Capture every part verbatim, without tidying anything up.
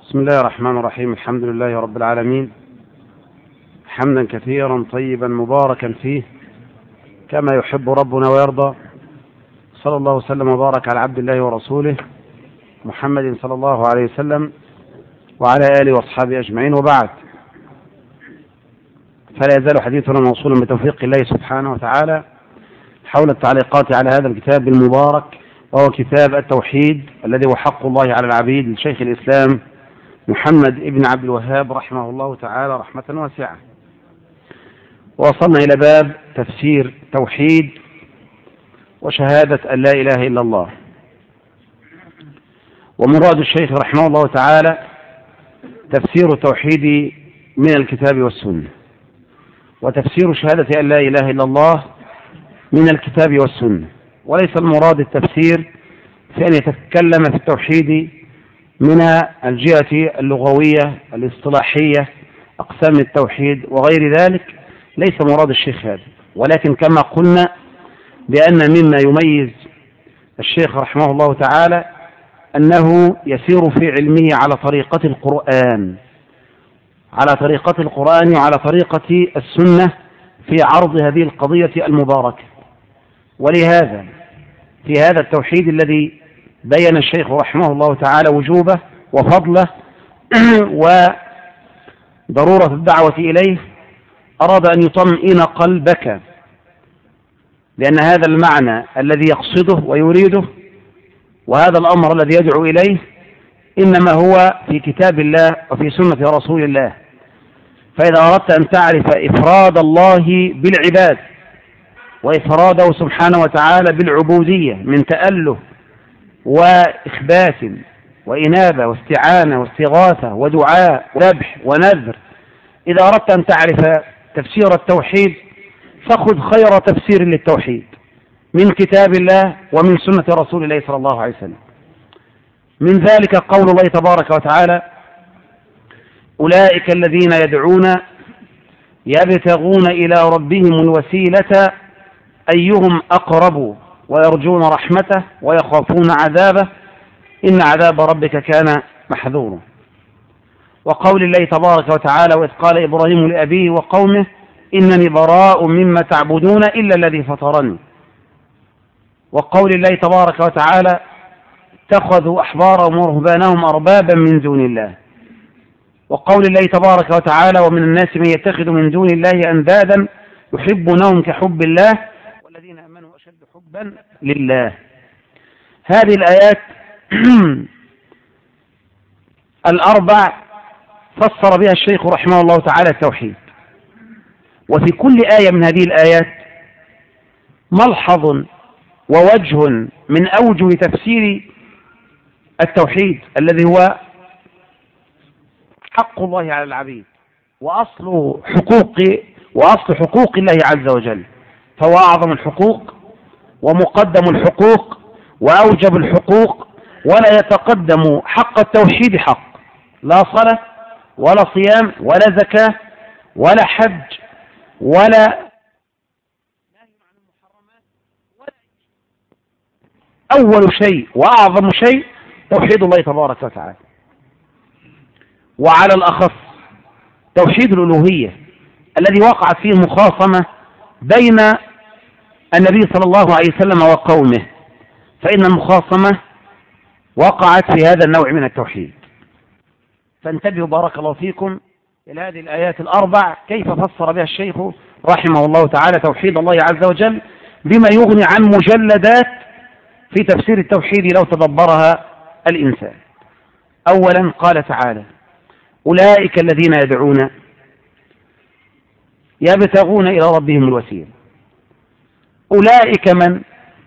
بسم الله الرحمن الرحيم. الحمد لله رب العالمين، حمدا كثيرا طيبا مباركا فيه كما يحب ربنا ويرضى. صلى الله وسلم وبارك على عبد الله ورسوله محمد صلى الله عليه وسلم وعلى آله وأصحابه أجمعين، وبعد، فلا يزال حديثنا موصولا بتوفيق الله سبحانه وتعالى حول التعليقات على هذا الكتاب المبارك، وهو كتاب التوحيد الذي هو حق الله على العبيد لشيخ الإسلام محمد ابن عبد الوهاب رحمه الله تعالى رحمة واسعة. ووصلنا إلى باب تفسير توحيد وشهادة أن لا إله إلا الله. ومراد الشيخ رحمه الله تعالى تفسير التوحيد من الكتاب والسنة، وتفسير شهادة أن لا إله إلا الله من الكتاب والسنة، وليس المراد التفسير في أن يتكلم في التوحيد من الجهة اللغوية الاصطلاحية أقسام التوحيد وغير ذلك، ليس مراد الشيخ هذا. ولكن كما قلنا بأن مما يميز الشيخ رحمه الله تعالى أنه يسير في علمه على طريقة القرآن على طريقة القرآن وعلى طريقة السنة في عرض هذه القضية المباركة. ولهذا في هذا التوحيد الذي بين الشيخ رحمه الله تعالى وجوبه وفضله وضرورة الدعوة إليه، أراد أن يطمئن قلبك، لأن هذا المعنى الذي يقصده ويريده وهذا الأمر الذي يدعو إليه إنما هو في كتاب الله وفي سنة رسول الله. فإذا أردت أن تعرف إفراد الله بالعباد وإفراده سبحانه وتعالى بالعبودية من تأله وإخبات وإنابة واستعانة واستغاثة ودعاء وذبح ونذر، إذا أردت أن تعرف تفسير التوحيد فخذ خير تفسير للتوحيد من كتاب الله ومن سنة رسول الله صلى الله عليه وسلم. من ذلك قول الله تبارك وتعالى: أولئك الذين يدعون يبتغون إلى ربهم الوسيلة أيهم أقرب ويرجون رحمته ويخافون عذابه إن عذاب ربك كان محذورا. وقول الله تبارك وتعالى: وإذ قال إبراهيم لأبيه وقومه إنني براء مما تعبدون إلا الذي فطرني. وقول الله تبارك وتعالى: اتخذوا أحبارهم ورهبانهم أربابا من دون الله. وقول الله تبارك وتعالى: ومن الناس من يتخذ من دون الله أندادا يحبونهم كحب الله والذين آمنوا أشد حبا لله. هذه الآيات الأربع فسر بها الشيخ رحمه الله تعالى التوحيد. وفي كل آية من هذه الآيات ملحظ ووجه من أوجه تفسير التوحيد الذي هو حق الله على العبيد وأصل حقوق وأصل حقوق الله عز وجل، فهو أعظم الحقوق ومقدم الحقوق وأوجب الحقوق، ولا يتقدم حق التوحيد حق، لا صلاة ولا صيام ولا زكاة ولا حج ولا نهي عن المحرمات ولا أول شيء وأعظم شيء توحيد الله تبارك وتعالى. وعلى الأخص توحيد الألوهية الذي وقعت فيه مخاصمة بين النبي صلى الله عليه وسلم وقومه، فإن المخاصمة وقعت في هذا النوع من التوحيد. فانتبهوا بارك الله فيكم إلى هذه الآيات الأربع كيف فسر بها الشيخ رحمه الله تعالى توحيد الله عز وجل بما يغني عن مجلدات في تفسير التوحيد لو تدبرها الإنسان. أولا قال تعالى: أولئك الذين يدعون يبتغون إلى ربهم الوسيلة. أولئك من؟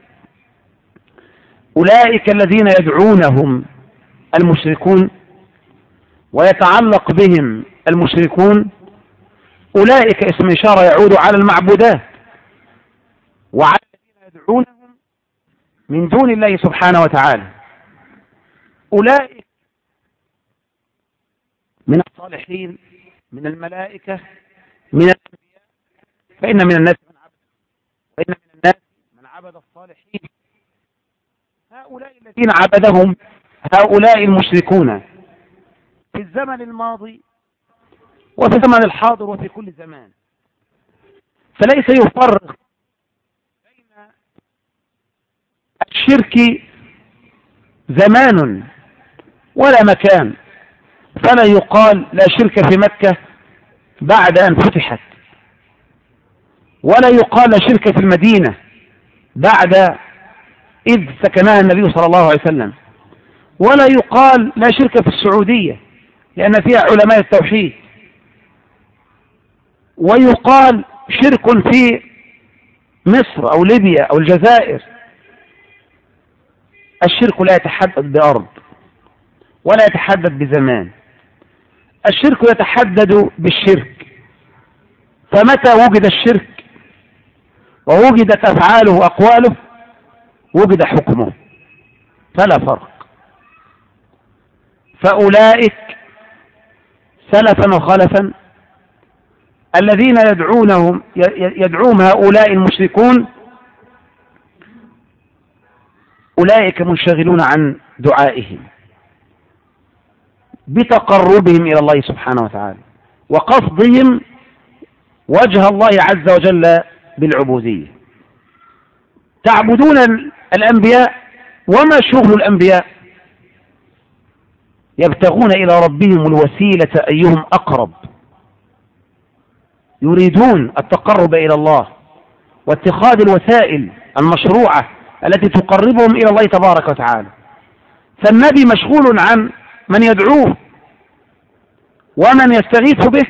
أولئك الذين يدعونهم المشركون ويتعلق بهم المشركون. أولئك اسم إشارة يعود على المعبودات وعلى الذين يدعونهم من دون الله سبحانه وتعالى. أولئك من الصالحين من الملائكة من الأنبياء، فإن من الناس من عبد فإن من الناس من عبد الصالحين. هؤلاء الذين عبدهم هؤلاء المشركون في الزمن الماضي وفي الزمن الحاضر وفي كل زمان، فليس يفرق بين الشرك زمان ولا مكان، فلا يقال لا شرك في مكة بعد أن فتحت، ولا يقال لا شرك في المدينة بعد إذ سكنها النبي صلى الله عليه وسلم، ولا يقال لا شرك في السعودية لأن فيها علماء التوحيد، ويقال شرك في مصر أو ليبيا أو الجزائر. الشرك لا يتحدد بأرض ولا يتحدد بزمان، الشرك يتحدد بالشرك، فمتى وجد الشرك ووجدت أفعاله وأقواله وجد حكمه، فلا فرق. فأولئك سلفا وخلفا الذين يدعونهم يدعوهم هؤلاء المشركون أولئك منشغلون عن دعائهم بتقربهم إلى الله سبحانه وتعالى وقصدهم وجه الله عز وجل بالعبودية. تعبدون الأنبياء، وما شغل الأنبياء؟ يبتغون إلى ربهم الوسيلة أيهم أقرب، يريدون التقرب إلى الله واتخاذ الوسائل المشروعة التي تقربهم إلى الله تبارك وتعالى. فالنبي مشغول عن من يدعوه ومن يستغيث به،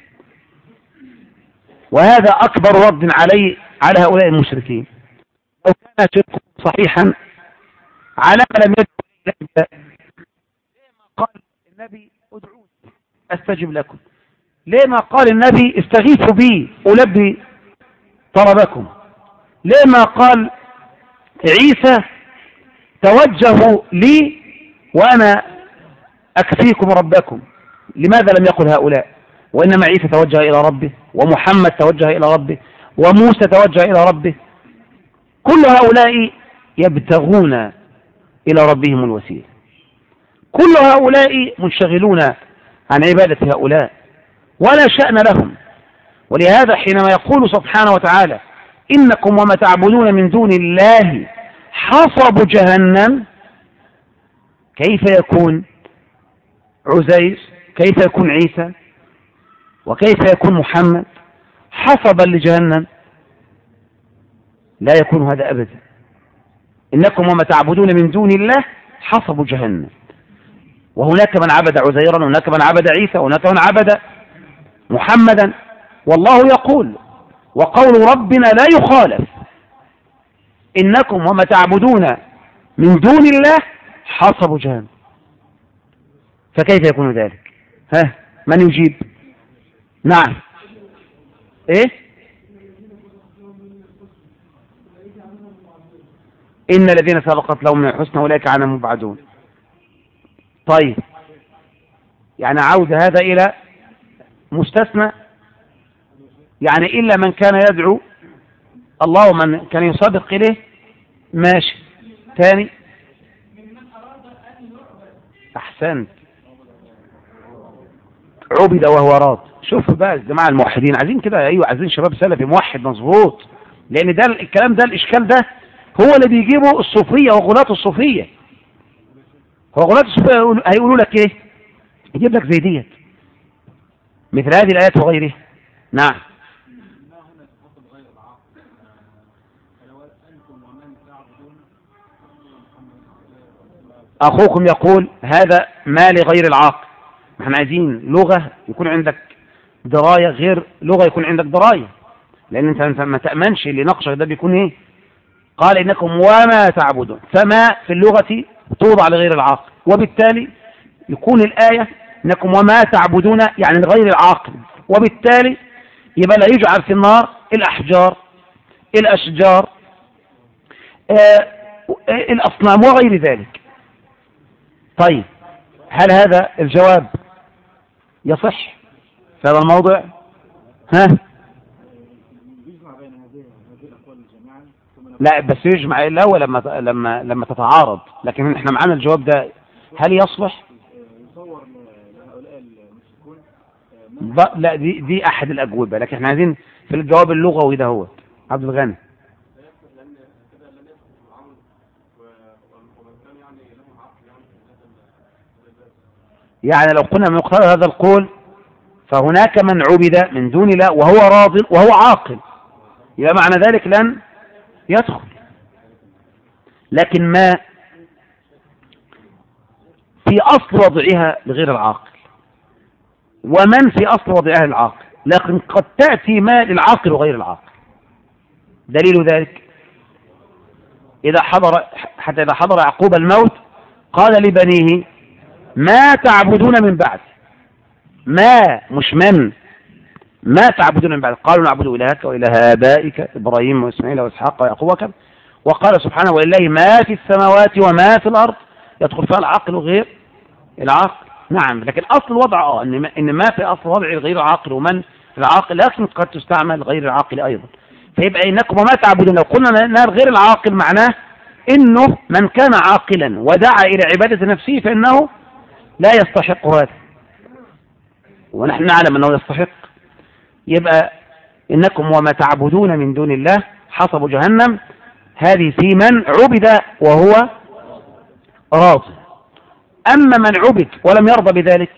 وهذا أكبر رد عليه على هؤلاء المشركين. لو كان شركهم صحيحا على ما لم يدعو إليه، لما قال النبي ادعوني أستجب لكم؟ لما قال النبي استغيثوا بي ألبي طلبكم؟ لما قال عيسى توجهوا لي وأنا أكفيكم ربكم؟ لماذا لم يقل هؤلاء؟ وإنما عيسى توجه إلى ربه، ومحمد توجه إلى ربه، وموسى توجه إلى ربه. كل هؤلاء يبتغون إلى ربهم الوسيلة، كل هؤلاء منشغلون عن عبادة هؤلاء ولا شأن لهم. ولهذا حينما يقول سبحانه وتعالى إنكم وما تعبدون من دون الله حصب جهنم، كيف يكون عزيز؟ كيف يكون عيسى؟ وكيف يكون محمد حصبا لجهنم؟ لا يكون هذا أبدا. إنكم وما تعبدون من دون الله حصب جهنم. وهناك من عبد عزيرا، وهناك من عبد عيسى، وهناك من عبد محمدا، والله يقول وقول ربنا لا يخالف، إنكم وما تعبدون من دون الله حصب جهنم. فكيف يكون ذلك؟ ها، من يجيب؟ نعم. ايه؟ إن الذين سبقت لهم من الحسنى أولئك عنها مبعدون. طيب، يعني عود هذا إلى مستثنى، يعني إلا من كان يدعو الله ومن كان يسابق إليه، ماشي. ثاني، أحسنت، عبد وهو راض. شوف بقى الجماعة الموحدين عايزين كده، أيوة عايزين شباب سلفي موحد مظبوط، لأن ده الكلام ده الإشكال ده هو اللي بيجيبه الصوفية وغلاة الصوفية. هو غلاة الصوفية هيقولوا لك إيه؟ يجيب لك زي ديت مثل هذه الآيات وغيرها. نعم. أخوكم يقول هذا ما لغير العاقل. احنا عايزين لغة يكون عندك دراية غير لغة يكون عندك دراية، لأن انت ما تأمنش اللي نقشك ده بيكون ايه. قال إنكم وما تعبدون، فما في اللغة توضع لغير العاقل، وبالتالي يكون الآية إنكم وما تعبدون يعني لغير العاقل، وبالتالي يبقى لا يجعل في النار الأحجار الأشجار آه الأصنام وغير ذلك. طيب، هل هذا الجواب يصح في هذا الموضع؟ ها؟ لا، بس يجمع الأول لما لما لما تتعارض، لكن احنا معانا الجواب ده هل يصلح؟ لا دي دي أحد الأجوبة، لكن احنا عايزين في الجواب اللغوي ده. هو عبد الغني يعني لو قلنا من مقتضى هذا القول فهناك من عبد من دون الله وهو راض وهو عاقل، يبقى معنى ذلك لن يدخل. لكن ما في أصل وضعها لغير العاقل ومن في أصل وضعها للعاقل، لكن قد تأتي ما للعاقل وغير العاقل. دليل ذلك إذا حضر حتى إذا حضر يعقوب الموت قال لبنيه ما تعبدون من بعد، ما مش من ما تعبدون من بعد، قالوا نعبد إلهك وإله آبائك إبراهيم وإسماعيل وإسحاق ويعقوب وكذا. وقال سبحانه ولله ما في السماوات وما في الأرض، يدخل فيها العاقل وغير العاقل. نعم، لكن أصل الوضع اه إن ما, إن ما في أصل وضع غير العاقل ومن العاقل، لكن قد تستعمل غير العاقل أيضا. فيبقى إنكم وما تعبدون، لو قلنا غير العاقل معناه إنه من كان عاقلا ودعا إلى عبادة نفسه فإنه لا يستحق هذا، ونحن نعلم أنه يستحق. يبقى إنكم وما تعبدون من دون الله حصب جهنم، هذه في من عبد وهو راض. أما من عبد ولم يرضى بذلك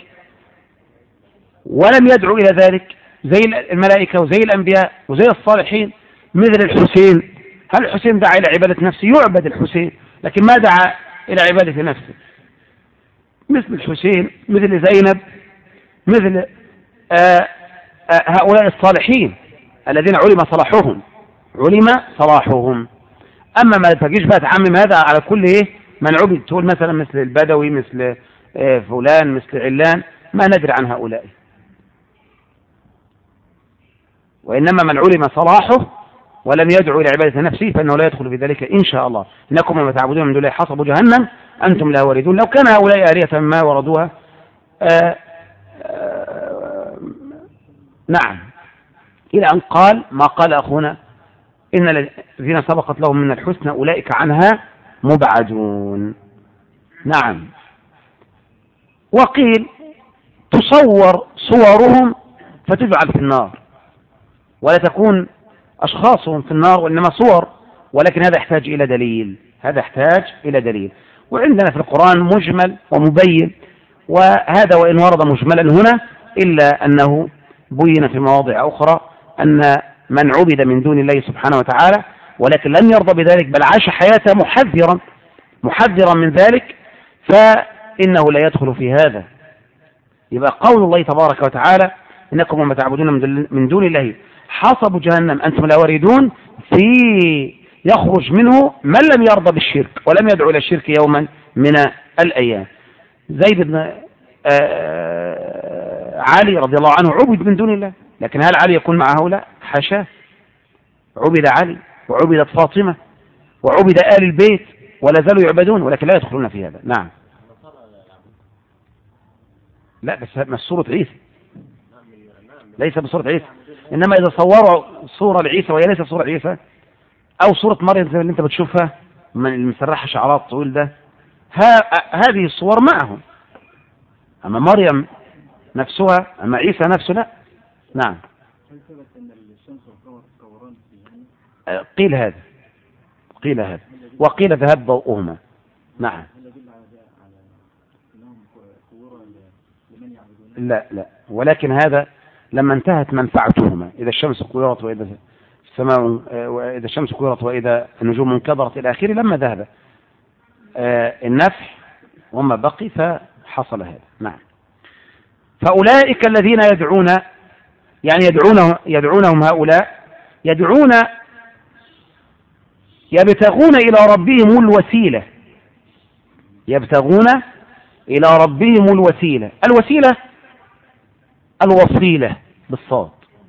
ولم يدعو إلى ذلك زي الملائكة وزي الأنبياء وزي الصالحين مثل الحسين، هل الحسين دعا إلى عبادة نفسه؟ يعبد الحسين، لكن ما دعا إلى عبادة نفسه. مثل الحسين، مثل زينب، مثل آآ آآ هؤلاء الصالحين الذين علم صلاحهم علم صلاحهم. أما ما تجيش بقى تعمم هذا على كل إيه من عبد، تقول مثلا مثل البدوي، مثل فلان، مثل علان، ما ندري عن هؤلاء. وإنما من علم صلاحه ولم يدعو إلى عبادة نفسه فإنه لا يدخل في ذلك إن شاء الله. إنكم وما تعبدون من دون الله حصب جهنم أنتم لا واردون. لو كان هؤلاء آلهة ما وردوها. آآ آآ نعم، إلى أن قال ما قال أخونا إن الذين سبقت لهم من الحسنى أولئك عنها مبعدون. نعم. وقيل تصور صورهم فتجعل في النار، ولا تكون أشخاصهم في النار وإنما صور، ولكن هذا يحتاج إلى دليل، هذا يحتاج إلى دليل. وعندنا في القرآن مجمل ومبين، وهذا وإن ورد مجملا هنا إلا أنه بين في مواضع أخرى أن من عبد من دون الله سبحانه وتعالى ولكن لم يرضى بذلك بل عاش حياته محذرا محذرا من ذلك فإنه لا يدخل في هذا. يبقى قول الله تبارك وتعالى إنكم وما تعبدون من دون الله حصب جهنم أنتم لا واردون، في يخرج منه من لم يرضى بالشرك ولم يدعو إلى الشرك يوما من الأيام. زيد بن علي رضي الله عنه عبد من دون الله، لكن هل علي يكون مع هؤلاء؟ حاشاه. عبد علي وعبدت فاطمة وعبد آل البيت ولا زالوا يعبدون، ولكن لا يدخلون في هذا. نعم. لا بس ما صورة عيسى، ليس بصورة عيسى، إنما إذا صوروا صورة لعيسى وهي ليس صورة عيسى، أو صورة مريم زي اللي أنت بتشوفها من المسرحة شعرات طويل ده، هذه الصور معهم. أما مريم نفسها، أما عيسى نفسه لا. نعم. قيل هذا قيل هذا وقيل ذهب ضوءهما. نعم. لا لا، ولكن هذا لما انتهت منفعتهما، إذا الشمس كورت وإذا السماء وإذا الشمس كورت وإذا النجوم انكدرت إلى آخره، لما ذهب النفع وما بقي فحصل هذا. نعم. فأولئك الذين يدعون يعني يدعونه يدعونهم هؤلاء يدعون يبتغون إلى ربهم الوسيلة، يبتغون إلى ربهم الوسيلة. الوسيلة الوصيلة بالصاد،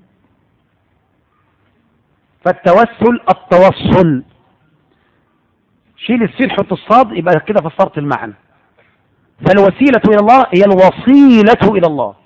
فالتوسل التوصل، شيل السين حط الصاد يبقى كده فسرت المعنى. فالوسيلة إلى الله هي الوصيلة إلى الله،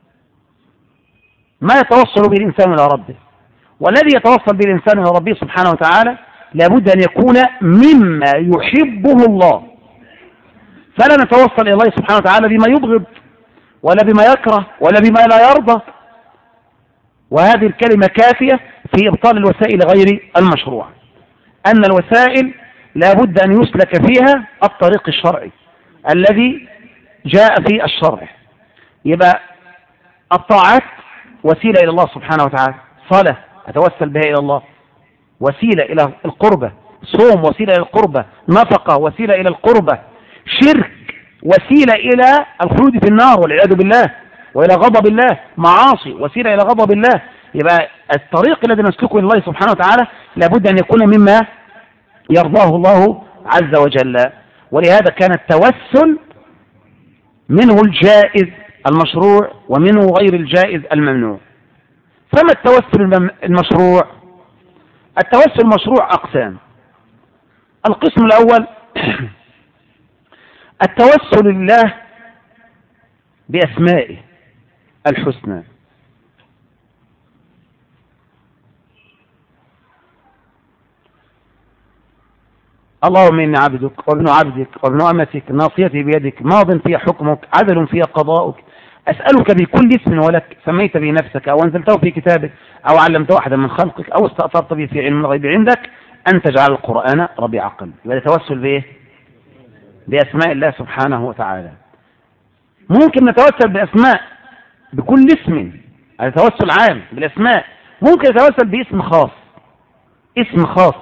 ما يتوصل به الإنسان إلى ربه. والذي يتوصل به الإنسان إلى ربه سبحانه وتعالى لابد أن يكون مما يحبه الله، فلا نتوصل إلى الله سبحانه وتعالى بما يبغض ولا بما يكره ولا بما لا يرضى. وهذه الكلمة كافية في إبطال الوسائل غير المشروع، أن الوسائل لا بد أن يسلك فيها الطريق الشرعي الذي جاء في الشرع. يبقى الطاعات وسيلة إلى الله سبحانه وتعالى، صلاة أتوسل بها إلى الله وسيلة إلى القربة، صوم وسيلة إلى القربة، نفقة وسيلة إلى القربة، شرك وسيلة إلى الخلود في النار والعياذ بالله وإلى غضب الله، معاصي وسيلة إلى غضب الله. يبقى الطريق الذي نسلكه إلى الله سبحانه وتعالى لابد أن يكون مما يرضاه الله عز وجل. ولهذا كان التوسل منه الجائز المشروع ومنه غير الجائز الممنوع. فما التوسل المشروع؟ التوسل المشروع أقسام. القسم الأول التوسل لله بأسمائه الحسنى. اللهم إني عبدك وابن عبدك وابن أمتك ناصيتي بيدك ماض في حكمك عدل في قضاؤك أسألك بكل اسم ولك سميت به نفسك أو أنزلته في كتابك أو علمته أحدا من خلقك أو استأثرت به في علم الغيب عندك أن تجعل القرآن ربيع قلبي. يبقى التوسل بإيه؟ بأسماء الله سبحانه وتعالى. ممكن نتوسل بأسماء بكل اسم، هذا توسل عام بالأسماء. ممكن نتوسل باسم خاص، اسم خاص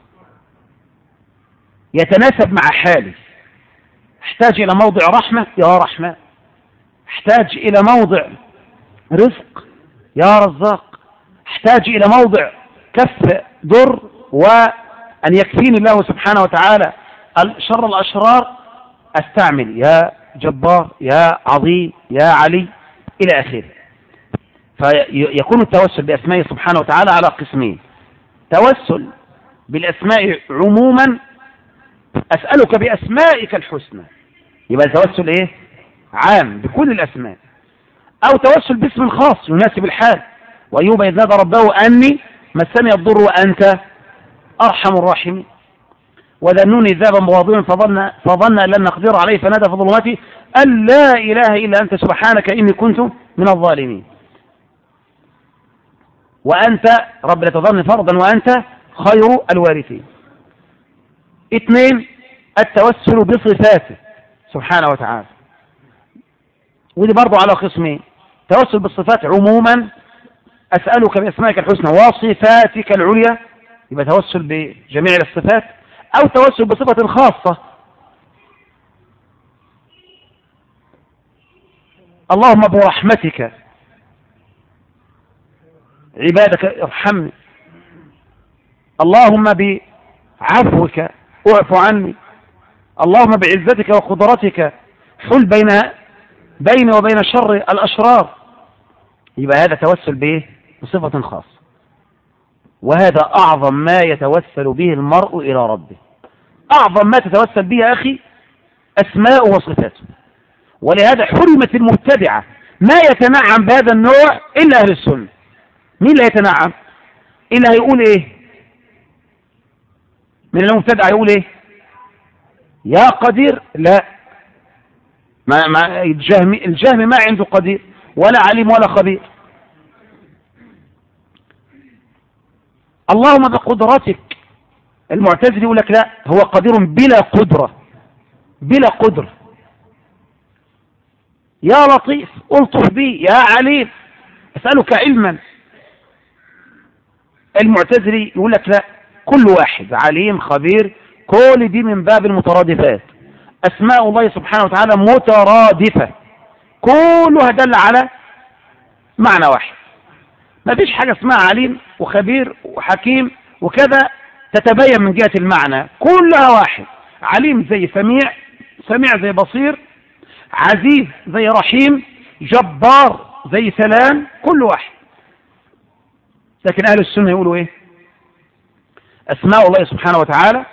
يتناسب مع حالي. احتاج إلى موضع رحمة يا رحمة، احتاج إلى موضع رزق يا رزاق، احتاج إلى موضع كف ضر وأن يكفيني الله سبحانه وتعالى شر الأشرار استعمل يا جبار يا عظيم يا علي إلى آخره. فيكون التوسل بأسمائه سبحانه وتعالى على قسمين: توسل بالأسماء عموما، أسألك بأسمائك الحسنى، يبقى التوسل إيه؟ عام بكل الأسماء. أو توسل باسم خاص يناسب الحال، وأيوب إذ نادى ربه أني مسني الضر وأنت أرحم الراحمين، وذنوني ذهبا مواضعا فظن فظن أن لن نقدر عليه فنادى في ظلماته أن لا إله إلا أنت سبحانك إني كنت من الظالمين. وأنت رب لا تظن فرضا وأنت خير الوارثين. اثنين: التوسل بصفاته سبحانه وتعالى، ودي برضو على قسمين: توسل بالصفات عموما، أسألك بأسمائك الحسنى وصفاتك العليا، يبقى توسل بجميع الصفات. أو توسل بصفة خاصة: اللهم برحمتك عبادك ارحمني، اللهم بعفوك اعف عني، اللهم بعزتك وقدرتك حل بين بيني وبين شر الأشرار. يبقى هذا توسل به بصفة خاصة، وهذا أعظم ما يتوسل به المرء إلى ربه. أعظم ما تتوسل به يا أخي أسماء وصفاته. ولهذا حرمت المبتدعة ما يتنعم بهذا النوع إلا أهل السنة. مين اللي يتنعم؟ إلا هيقول إيه من المبتدع؟ يقول إيه؟ يا قدير. لا، ما ما الجهم الجهم ما عنده قدير ولا عليم ولا خبير. اللهم بقدرتك. المعتزلي يقول لك لا، هو قدير بلا قدرة، بلا قدرة. يا لطيف ألطف بي، يا عليم أسألك علما. المعتزلي يقول لك لا، كل واحد عليم خبير، كل دي من باب المترادفات. أسماء الله سبحانه وتعالى مترادفة، كلها دل على معنى واحد. ما فيش حاجة اسمها عليم وخبير وحكيم وكذا تتبين من جهة المعنى، كلها واحد. عليم زي سميع، سميع زي بصير، عزيز زي رحيم، جبار زي سلام، كل واحد. لكن أهل السنة يقولوا إيه؟ أسماء الله سبحانه وتعالى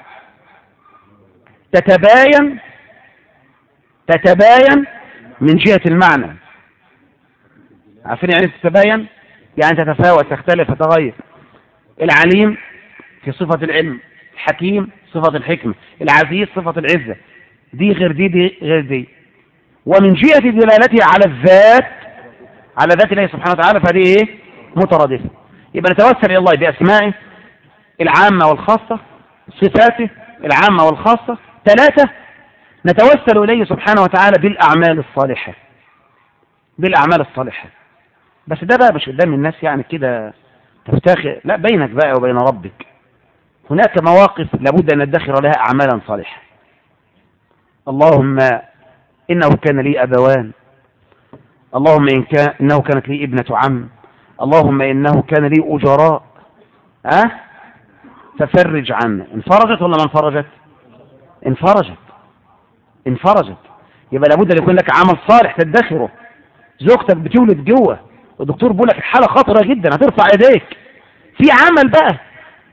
تتباين تتباين من جهة المعنى. عارفين يعني تتباين؟ يعني تتفاوت، تختلف، تتغير. العليم في صفة العلم، الحكيم صفة الحكمة، العزيز صفة العزة، دي غير دي، دي غير دي. ومن جهة دلالته على الذات، على ذات الله سبحانه وتعالى، فهذه ايه؟ مترادفة. يبقى نتوسل إلى الله بأسمائه العامة والخاصة، صفاته العامة والخاصة. ثلاثة، نتوسل إليه سبحانه وتعالى بالأعمال الصالحة، بالأعمال الصالحة. بس ده بقى مش قدام الناس يعني كده تفتخر، لا، بينك بقى وبين ربك. هناك مواقف لابد أن ندخر لها أعمالا صالحة. اللهم إنه كان لي أبوان، اللهم إن كان إنه كانت لي ابنة عم، اللهم إنه كان لي أجراء، أه؟ ففرج عنه. انفرجت ولا ما انفرجت؟ انفرجت انفرجت. يبقى لابد أن يكون لك عمل صالح تدخره. زوجتك بتولد جوه والدكتور بيقول لك الحالة خطرة جدا، هترفع يديك في عمل بقى.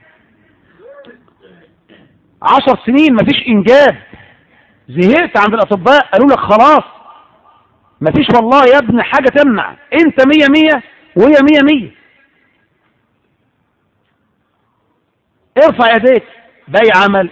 عشر سنين مفيش إنجاب، زهقت عند الأطباء قالوا لك خلاص مفيش والله يا ابن حاجة تمنع، انت مية مية وهي مية مية، ارفع يديك. ده عمل.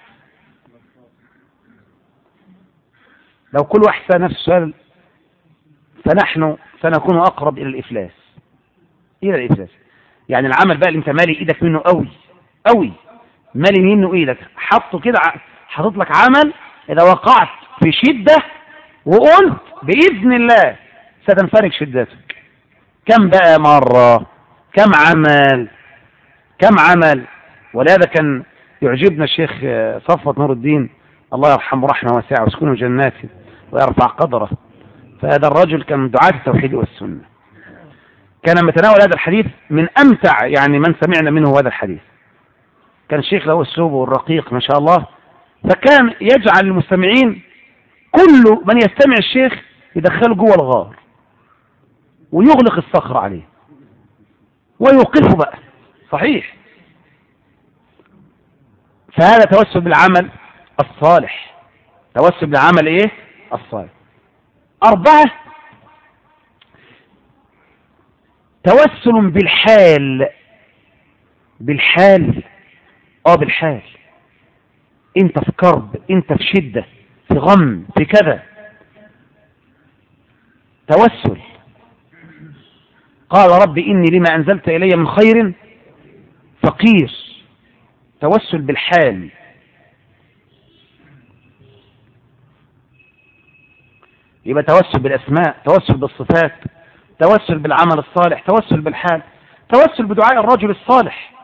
لو كل واحد سأل نفسه سؤال فنحن سنكون أقرب إلى الإفلاس، إلى الإفلاس. يعني العمل بقى اللي انت مالي إيدك منه قوي قوي، مالي منه إيدك، حطه كده، حطت لك عمل إذا وقعت في شدة وقلت بإذن الله ستنفرج شدتك. كم بقى مرة، كم عمل، كم عمل. ولهذا كان يعجبنا الشيخ صفوت نور الدين، الله يرحمه رحمة واسعة ويسكنه جناته ويرفع قدره. فهذا الرجل كان من دعاة التوحيد والسنة، كان متناول هذا الحديث من أمتع يعني من سمعنا منه هذا الحديث. كان الشيخ له أسلوبه الرقيق ما شاء الله، فكان يجعل المستمعين كل من يستمع الشيخ يدخله جوه الغار ويغلق الصخر عليه ويوقفه بقى. صحيح. فهذا توسل بالعمل الصالح، توسل بالعمل ايه؟ الصالح. أربعة، توسل بالحال، بالحال اه بالحال. انت في كرب، انت في شدة، في غم، في كذا، توسل. قال رب إني لما أنزلت إلي من خير فقير. توسل بالحال. يبقى توسل بالأسماء، توسل بالصفات، توسل بالعمل الصالح، توسل بالحال، توسل بدعاء الرجل الصالح.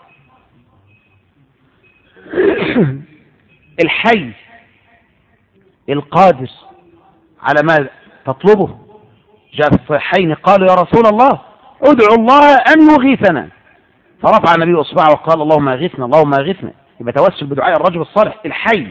الحي القادر على ما تطلبه. جاء في الصحيحين قالوا يا رسول الله ادعو الله أن يغيثنا، فرفع النبي أصبعه وقال اللهم اغثنا اللهم اغثنا. يبقى توسل بدعاء الرجل الصالح الحي.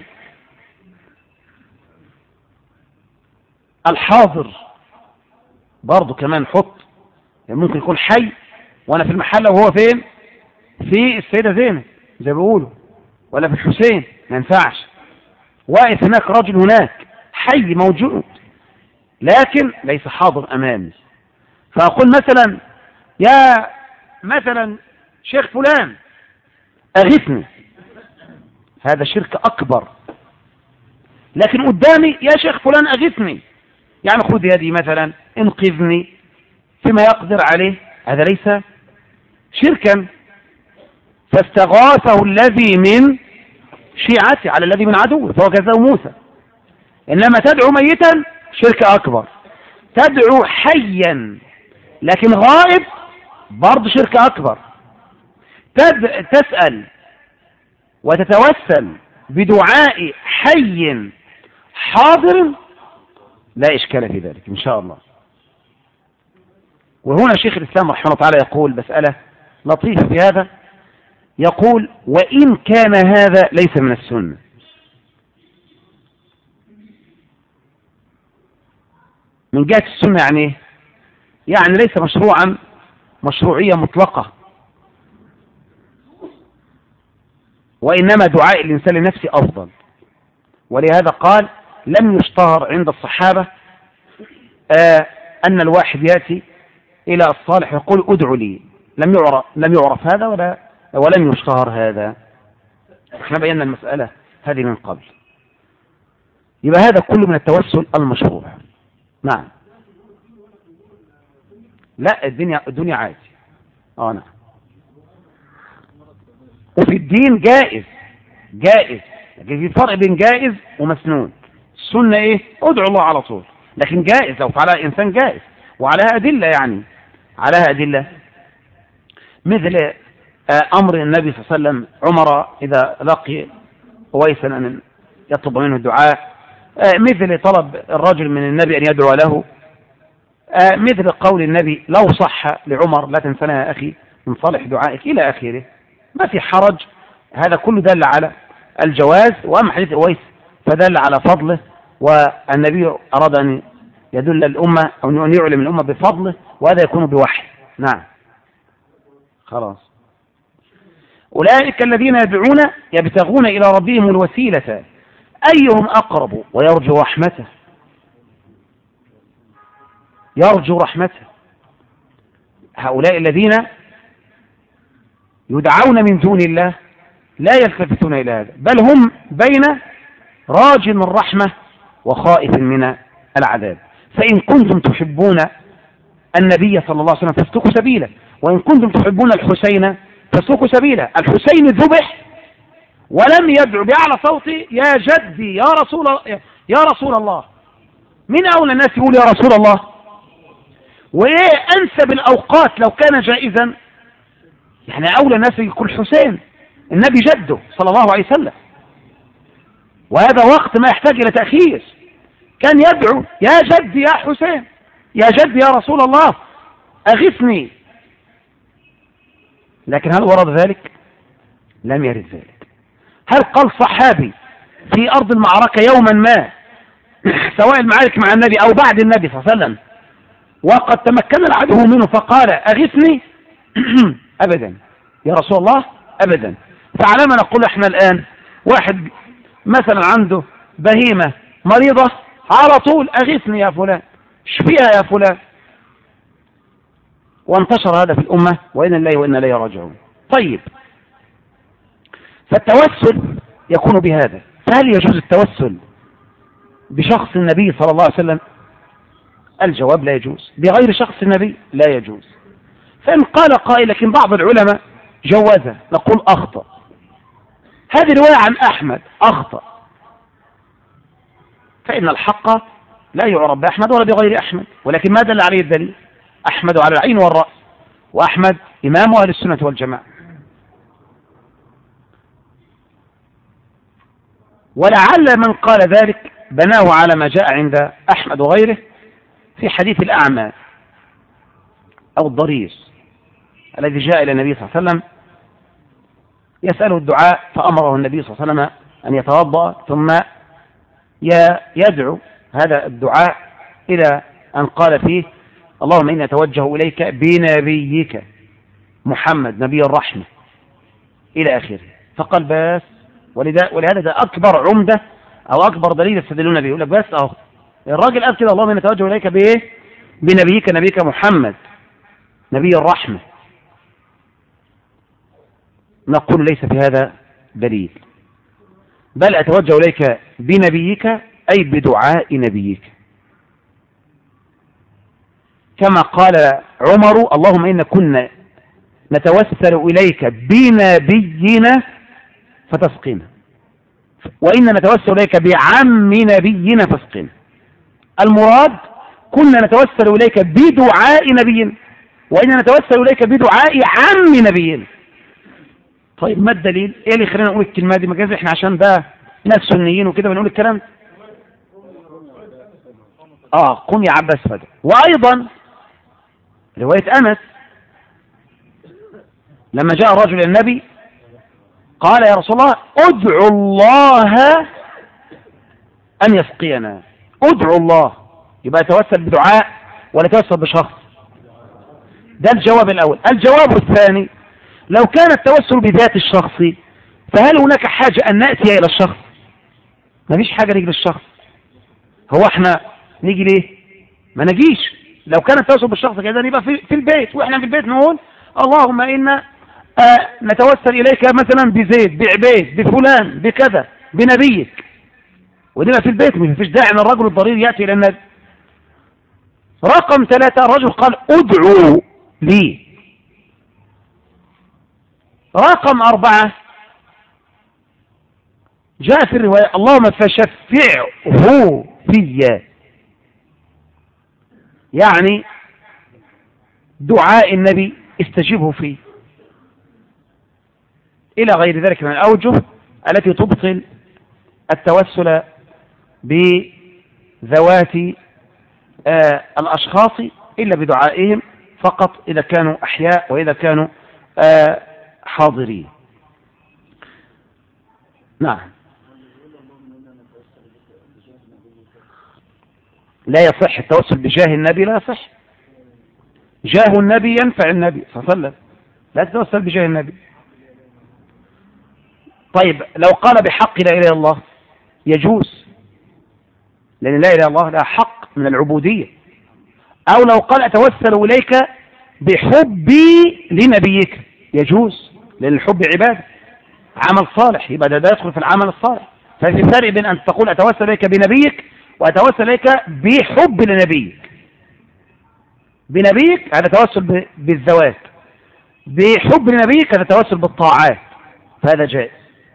الحاضر برضو كمان حط، يعني ممكن يكون حي وانا في المحل وهو فين؟ في السيدة زينب زي ما بيقولوا، ولا في الحسين، ما ينفعش. واقف هناك رجل، هناك حي موجود لكن ليس حاضر امامي، فاقول مثلا يا مثلا شيخ فلان اغثني، هذا شرك اكبر. لكن قدامي يا شيخ فلان اغثني، يعني خذ يدي مثلا انقذني فيما يقدر عليه، هذا ليس شركا. فاستغاثه الذي من شيعته على الذي من عدوه فوكزه موسى. انما تدعو ميتا شرك اكبر، تدعو حيا لكن غائب برضه شرك اكبر. تد... تسأل وتتوسل بدعاء حي حاضر لا إشكال في ذلك إن شاء الله. وهنا شيخ الإسلام رحمه الله تعالى يقول مسألة لطيفة في هذا، يقول وإن كان هذا ليس من السنة. من جهة السنة يعني يعني ليس مشروعا مشروعية مطلقة، وإنما دعاء الإنسان لنفسه أفضل. ولهذا قال لم يشتهر عند الصحابة آه أن الواحد يأتي إلى الصالح يقول ادعو لي، لم يعرف لم يعرف هذا ولا ولم يشتهر هذا. احنا بينا المسألة هذه من قبل. يبقى هذا كله من التوسل المشروع. نعم. لا، الدنيا الدنيا عادي. اه نعم. وفي الدين جائز جائز، لكن في فرق بين جائز ومسنون. السنة ايه؟ ادعو الله على طول، لكن جائز لو فعلها انسان جائز، وعليها ادلة، يعني عليها ادلة، مثل امر النبي صلى الله عليه وسلم عمر اذا لقي اويسا ان يطلب منه الدعاء، مثل طلب الرجل من النبي ان يدعو له، مثل قول النبي لو صح لعمر لا تنسنا يا اخي من صالح دعائك الى اخره. ما في حرج، هذا كله دل على الجواز. واما حديث اويس فدل على فضله، والنبي اراد ان يدل الامه او ان يعلم الامه بفضله، وهذا يكون بوحي. نعم. خلاص. اولئك الذين يدعون يبتغون الى ربهم الوسيله ايهم اقرب ويرجو رحمته، يرجو رحمته. هؤلاء الذين يدعون من دون الله لا يلتفتون إلى هذا، بل هم بين راج من الرحمة وخائف من العذاب. فإن كنتم تحبون النبي صلى الله عليه وسلم فاسلكوا سبيله، وإن كنتم تحبون الحسين فاسلكوا سبيله. الحسين ذبح ولم يدعو بأعلى صوتي يا جدي يا رسول يا رسول الله. من أولى الناس يقول يا رسول الله؟ وإيه أنسب الأوقات لو كان جائزا؟ يعني أولى الناس يقول حسين، النبي جده صلى الله عليه وسلم، وهذا وقت ما يحتاج إلى تأخير. كان يدعو يا جدي يا حسين، يا جدي يا رسول الله أغثني. لكن هل ورد ذلك؟ لم يرد ذلك. هل قال صحابي في أرض المعركة يوما ما، سواء المعارك مع النبي أو بعد النبي صلى الله عليه وسلم، وقد تمكن العدو منه فقال أغثني؟ أبدا يا رسول الله، أبدا. فعلى ما نقول احنا الآن واحد مثلا عنده بهيمة مريضة، على طول أغثني يا فلان، اشفيها يا فلان. وانتشر هذا في الأمة، وإن الله وإن إليه راجعون. طيب، فالتوسل يكون بهذا. فهل يجوز التوسل بشخص النبي صلى الله عليه وسلم؟ الجواب لا يجوز. بغير شخص النبي لا يجوز. فإن قال قائل لكن بعض العلماء جوزه، نقول أخطأ. هذه رواية عن أحمد، أخطأ. فإن الحق لا يعرف بأحمد ولا بغير أحمد، ولكن ما دل عليه الدليل؟ أحمد على العين والرأس، وأحمد إمام أهل السنة والجماعة. ولعل من قال ذلك بناه على ما جاء عند أحمد وغيره في حديث الأعمى أو الضرير الذي جاء إلى النبي صلى الله عليه وسلم يسأله الدعاء، فأمره النبي صلى الله عليه وسلم أن يتوضأ ثم يدعو هذا الدعاء إلى أن قال فيه اللهم إني أتوجه إليك بنبيك محمد نبي الرحمة إلى آخره. فقال بس. ولهذا ده أكبر عمدة أو أكبر دليل يستدلون به. يقول لك بس أهو الراجل قال كده اللهم إني أتوجه إليك بإيه؟ بنبيك نبيك محمد نبي الرحمة. نقول ليس في هذا دليل، بل أتوجه إليك بنبيك أي بدعاء نبيك، كما قال عمر اللهم إن كنا نتوسل إليك بنبينا فتسقنا، وإن نتوسل إليك بعم نبينا فاسقنا. المراد كنا نتوسل إليك بدعاء نبينا، وإن نتوسل إليك بدعاء عم نبينا. طيب ما الدليل؟ ايه اللي خلينا نقول الكلمه دي؟ مجاز احنا عشان ده ناس سنيين وكده بنقول الكلام. اه قم يا عباس فجر. وايضا روايه انس لما جاء رجل النبي قال يا رسول الله ادعو الله ان يسقينا. ادعو الله، يبقى يتوسل بدعاء ولا يتوسل بشخص؟ ده الجواب الاول. الجواب الثاني، لو كان التوسل بذات الشخص فهل هناك حاجة أن نأتي إلى الشخص؟ ما فيش حاجة نيجي للشخص. هو احنا نيجي ليه؟ ما نجيش. لو كان التوسل بالشخص كذا يبقى في, في البيت، واحنا في البيت نقول اللهم إنا آه نتوسل إليك مثلا بزيد بعبيد بفلان بكذا بنبيك، ونبقى في البيت. ما فيش داعي أن الرجل الضرير يأتي إلى النبي. رقم ثلاثة الرجل قال ادعوا لي. رقم أربعة جاء في الرواية اللهم فشفعه فيا، يعني دعاء النبي استجبه فيه، إلى غير ذلك من الأوجه التي تبطل التوسل بذوات آه الأشخاص إلا بدعائهم فقط إذا كانوا أحياء وإذا كانوا آه حاضرين. نعم. لا يصح التوسل بجاه النبي، لا يصح. جاه النبي ينفع النبي صلى الله عليه وسلم، لا تتوسل بجاه النبي. طيب لو قال بحق لا إله إلا الله يجوز، لأن لا إله إلا الله لها حق من العبودية. أو لو قال أتوسل إليك بحبي لنبيك يجوز، لأن الحب عبادة عمل صالح، يبقى ده يدخل في العمل الصالح. ففي فرق بين أن تقول أتوسل إليك بنبيك وأتوسل إليك بحب لنبيك. بنبيك هذا توسل بالذوات، بحب لنبيك هذا توسل بالطاعات، فهذا جائز.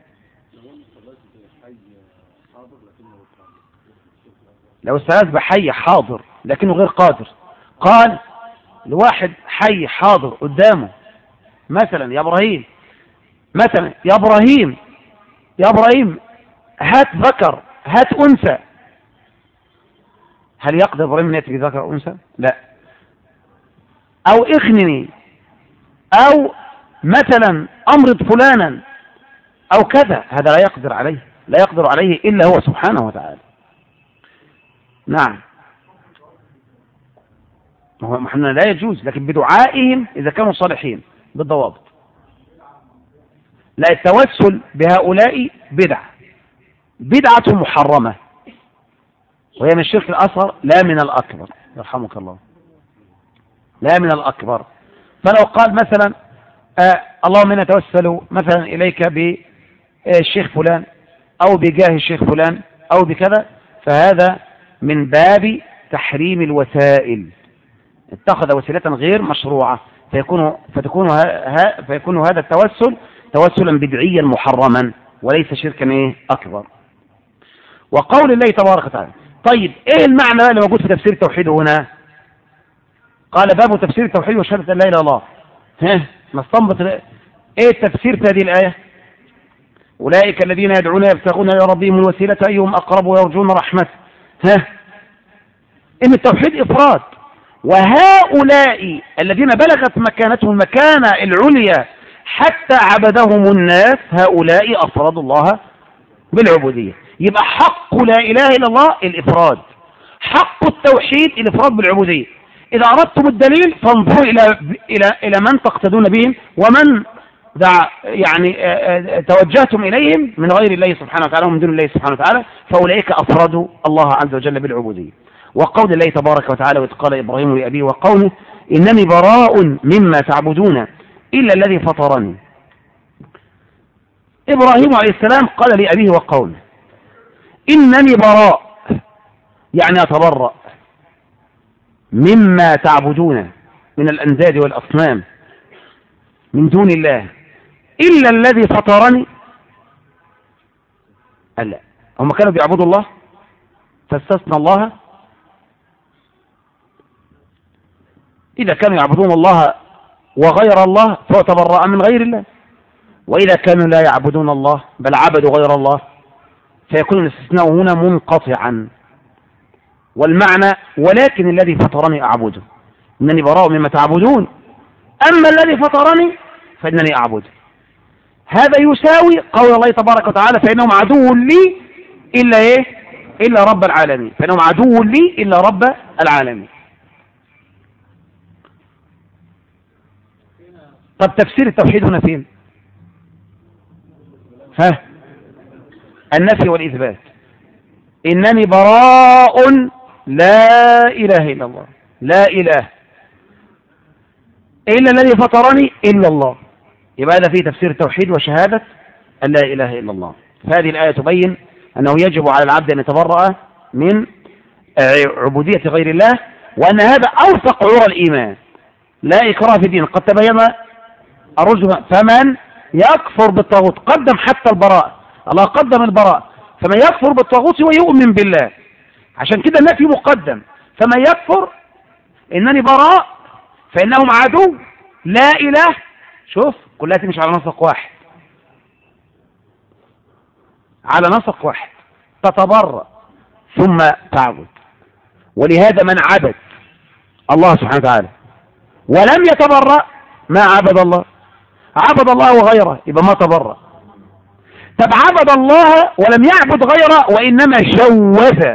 لو استغاث بحي حاضر لكنه غير قادر، قال لواحد حي حاضر قدامه مثلا يا إبراهيم، مثلا يا إبراهيم يا إبراهيم هات ذكر هات أنثى، هل يقدر إبراهيم أن يأتي بذكر أو أنثى؟ لا. أو اغنني، أو مثلا أمرض فلانا أو كذا، هذا لا يقدر عليه، لا يقدر عليه إلا هو سبحانه وتعالى. نعم. هو محنا لا يجوز، لكن بدعائهم إذا كانوا صالحين بالضوابط. لا، التوسل بهؤلاء بدعة، بدعة محرمة، وهي من الشرك الأصغر لا من الأكبر، يرحمك الله، لا من الأكبر. فلو قال مثلا آه اللهم إنا نتوسل مثلا إليك بالشيخ فلان أو بجاه الشيخ فلان أو بكذا، فهذا من باب تحريم الوسائل، اتخذ وسيلة غير مشروعة، فيكون فتكون ها فيكون هذا التوسل توسلا بدعيا محرما وليس شركا ايه اكبر. وقول الله تبارك وتعالى. طيب ايه المعنى اللي موجود في تفسير التوحيد هنا؟ قال باب تفسير التوحيد وشهادة لا اله الا الله. ها نستنبط ايه التفسير في هذه الايه؟ اولئك الذين يدعون يبتغون الى ربهم الوسيلة ايهم اقرب ويرجون رحمته. ها ان التوحيد افراد، وهؤلاء الذين بلغت مكانتهم المكانة العليا حتى عبدهم الناس هؤلاء أفرادوا الله بالعبودية. يبقى حق لا إله إلا الله الإفراد، حق التوحيد الإفراد بالعبودية. إذا أردتم الدليل فانظروا إلى إلى إلى من تقتدون بهم ومن دع يعني توجهتم إليهم من غير الله سبحانه وتعالى ومن دون الله سبحانه وتعالى، فأولئك أفرادوا الله عز وجل بالعبودية. وقول الله تبارك وتعالى وإذ قال إبراهيم لأبيه وقومه إنني براء مما تعبدون إلا الذي فطرني. إبراهيم عليه السلام قال لأبيه وقومه إنني براء، يعني أتبرأ مما تعبدون من الأنداد والأصنام من دون الله إلا الذي فطرني. ألا هم كانوا بيعبدوا الله فاستثنى الله؟ إذا كانوا يعبدون الله وغير الله فاعتبرأ من غير الله، وإذا كانوا لا يعبدون الله بل عبدوا غير الله فيكون الاستثناء هنا منقطعا. والمعنى ولكن الذي فطرني أعبده، إنني براء مما تعبدون، أما الذي فطرني فإنني أعبده. هذا يساوي قول الله تبارك وتعالى فإنهم عدو لي إلا إيه؟ إلا رب العالمين، فإنهم عدو لي إلا رب العالمين. طب تفسير التوحيد هنا فين؟ ها النفي والإثبات. إنني براء لا إله إلا الله، لا إله إلا الذي فطرني إلا الله. يبقى هذا فيه تفسير التوحيد وشهادة أن لا إله إلا الله. فهذه الآية تبين أنه يجب على العبد أن يتبرأ من عبودية غير الله وأن هذا أوثق عرى الإيمان. لا إكراه في الدين، قد تبين الرشد، فمن يكفر بالطاغوت قدم حتى البراء، الله قدم البراء، فمن يكفر بالطاغوت ويؤمن بالله، عشان كده النفي مقدم. فمن يكفر إنني براء فإنهم عدو لا إله، شوف كلها تمشي على نسق واحد، على نسق واحد، تتبرأ ثم تعبد. ولهذا من عبد الله سبحانه وتعالى ولم يتبرأ ما عبد الله، عبد الله وغيره يبقى ما تبرأ. طب عبد الله ولم يعبد غيره وإنما جوز،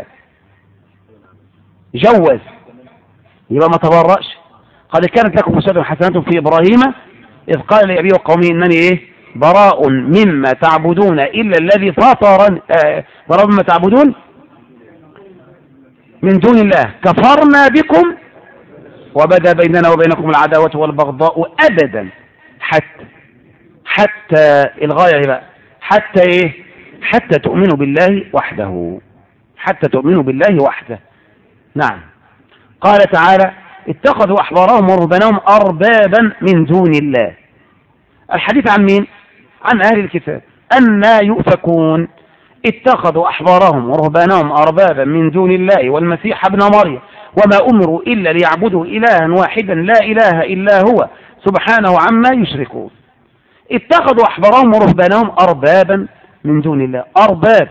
جوز يبقى ما تبرأش. قد كانت لكم أسوة حسنة في إبراهيم إذ قال لأبيه وقومه إنني إيه براء مما تعبدون إلا الذي فطرني، آه براء مما تعبدون من دون الله كفرنا بكم وبدا بيننا وبينكم العداوة والبغضاء أبدا حتى حتى الغاية بقى حتى إيه حتى تؤمنوا بالله وحده، حتى تؤمنوا بالله وحده. نعم. قال تعالى اتخذوا أحبارهم ورهبانهم أربابا من دون الله. الحديث عن مين؟ عن أهل الكتاب. أنى يؤفكون؟ اتخذوا أحبارهم ورهبانهم أربابا من دون الله والمسيح ابن مريم وما أمروا إلا ليعبدوا إلها واحدا لا إله إلا هو سبحانه عما يشركون. اتخذوا أحبارهم ورهبانهم أربابا من دون الله، أرباب.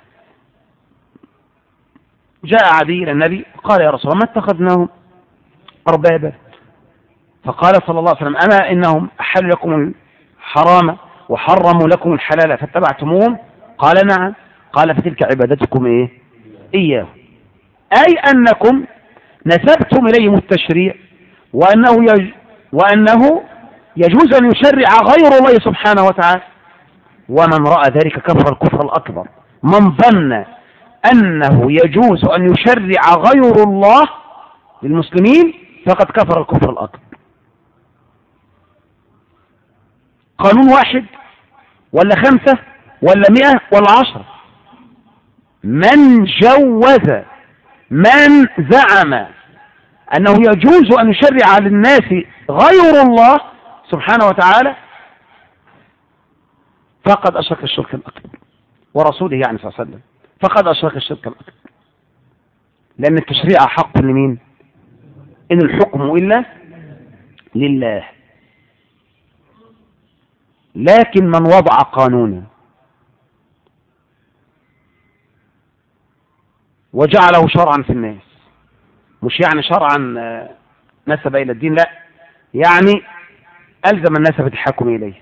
جاء عدي إلى النبي قال يا رسول الله ما اتخذناهم أربابا؟ فقال صلى الله عليه وسلم أما إنهم أحلوا لكم الحرام وحرموا لكم الحلال فاتبعتموهم؟ قال نعم. قال فتلك عبادتكم إيه؟ إياه، أي أنكم نسبتم إليهم التشريع وأنه يج... وأنه يجوز أن يشرع غير الله سبحانه وتعالى. ومن رأى ذلك كفر الكفر الأكبر. من ظن أنه يجوز أن يشرع غير الله للمسلمين فقد كفر الكفر الأكبر. قانون واحد ولا خمسة ولا مئة ولا عشرة، من جوز، من زعم أنه يجوز أن يشرع للناس غير الله سبحانه وتعالى فقد أشرك الشرك الأكبر، ورسوله يعني صلى الله عليه وسلم فقد أشرك الشرك الأكبر. لأن التشريع حق لمين؟ إن الحكم إلا لله. لكن من وضع قانونا وجعله شرعا في الناس، مش يعني شرعا نسب إلى الدين، لا، يعني ألزم الناس بالتحكم إليه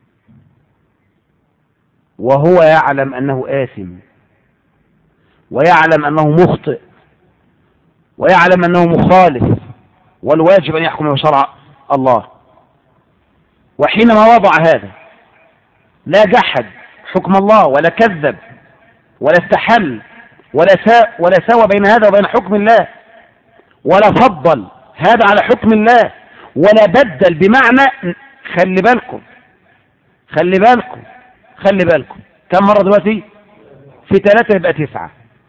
وهو يعلم أنه آثم ويعلم أنه مخطئ ويعلم أنه مخالف، والواجب أن يحكم بشرع الله. وحينما وضع هذا لا جحد حكم الله ولا كذب ولا استحل ولا ساء ولا سوى بين هذا وبين حكم الله، ولا فضل هذا على حكم الله، ولا بدل. بمعنى خلي بالكم خلي بالكم خلي بالكم كم مرة دلوقتي؟ في ثلاثة يبقى تسعة.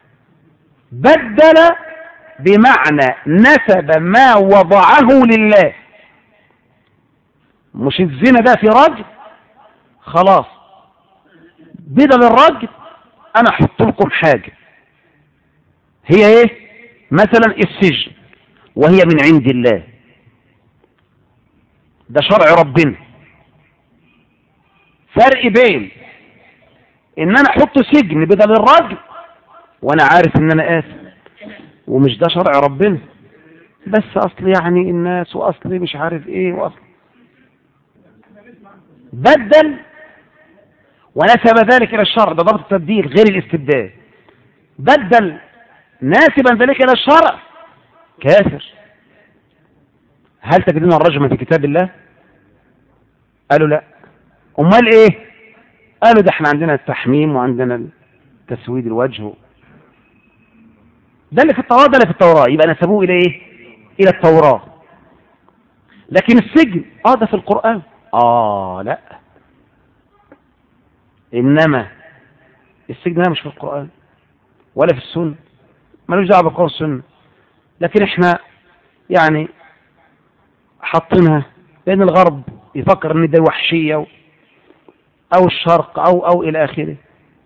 بدل بمعنى نسب ما وضعه لله. مش الزنا ده في رجل، خلاص بدل الرجل انا احط لكم حاجة هي ايه؟ مثلا السجن، وهي من عند الله، ده شرع ربنا. فرق بين ان انا احط سجن بدل الرجل وانا عارف ان انا آثم ومش ده شرع ربنا، بس اصل يعني الناس واصل مش عارف ايه واصل بدل ونسب ذلك الى الشرع، ده ضبط التبديل غير الاستبدال. بدل ناسبا ذلك الى الشرع كافر. هل تجدون الرجم في كتاب الله؟ قالوا لا. امال ايه؟ قالوا ده احنا عندنا التحميم وعندنا تسويد الوجه، ده اللي في التوراة، ده اللي في التوراة، يبقى نسبوه الى ايه؟ الى التوراة. لكن السجن اه ده في القرآن، اه لا، انما السجن ده مش في القرآن ولا في السنة، ملوش دعوه بالقرآن والسنة. لكن احنا يعني حاطينها لأن الغرب يفكر ان ده وحشية او الشرق او او الى اخره،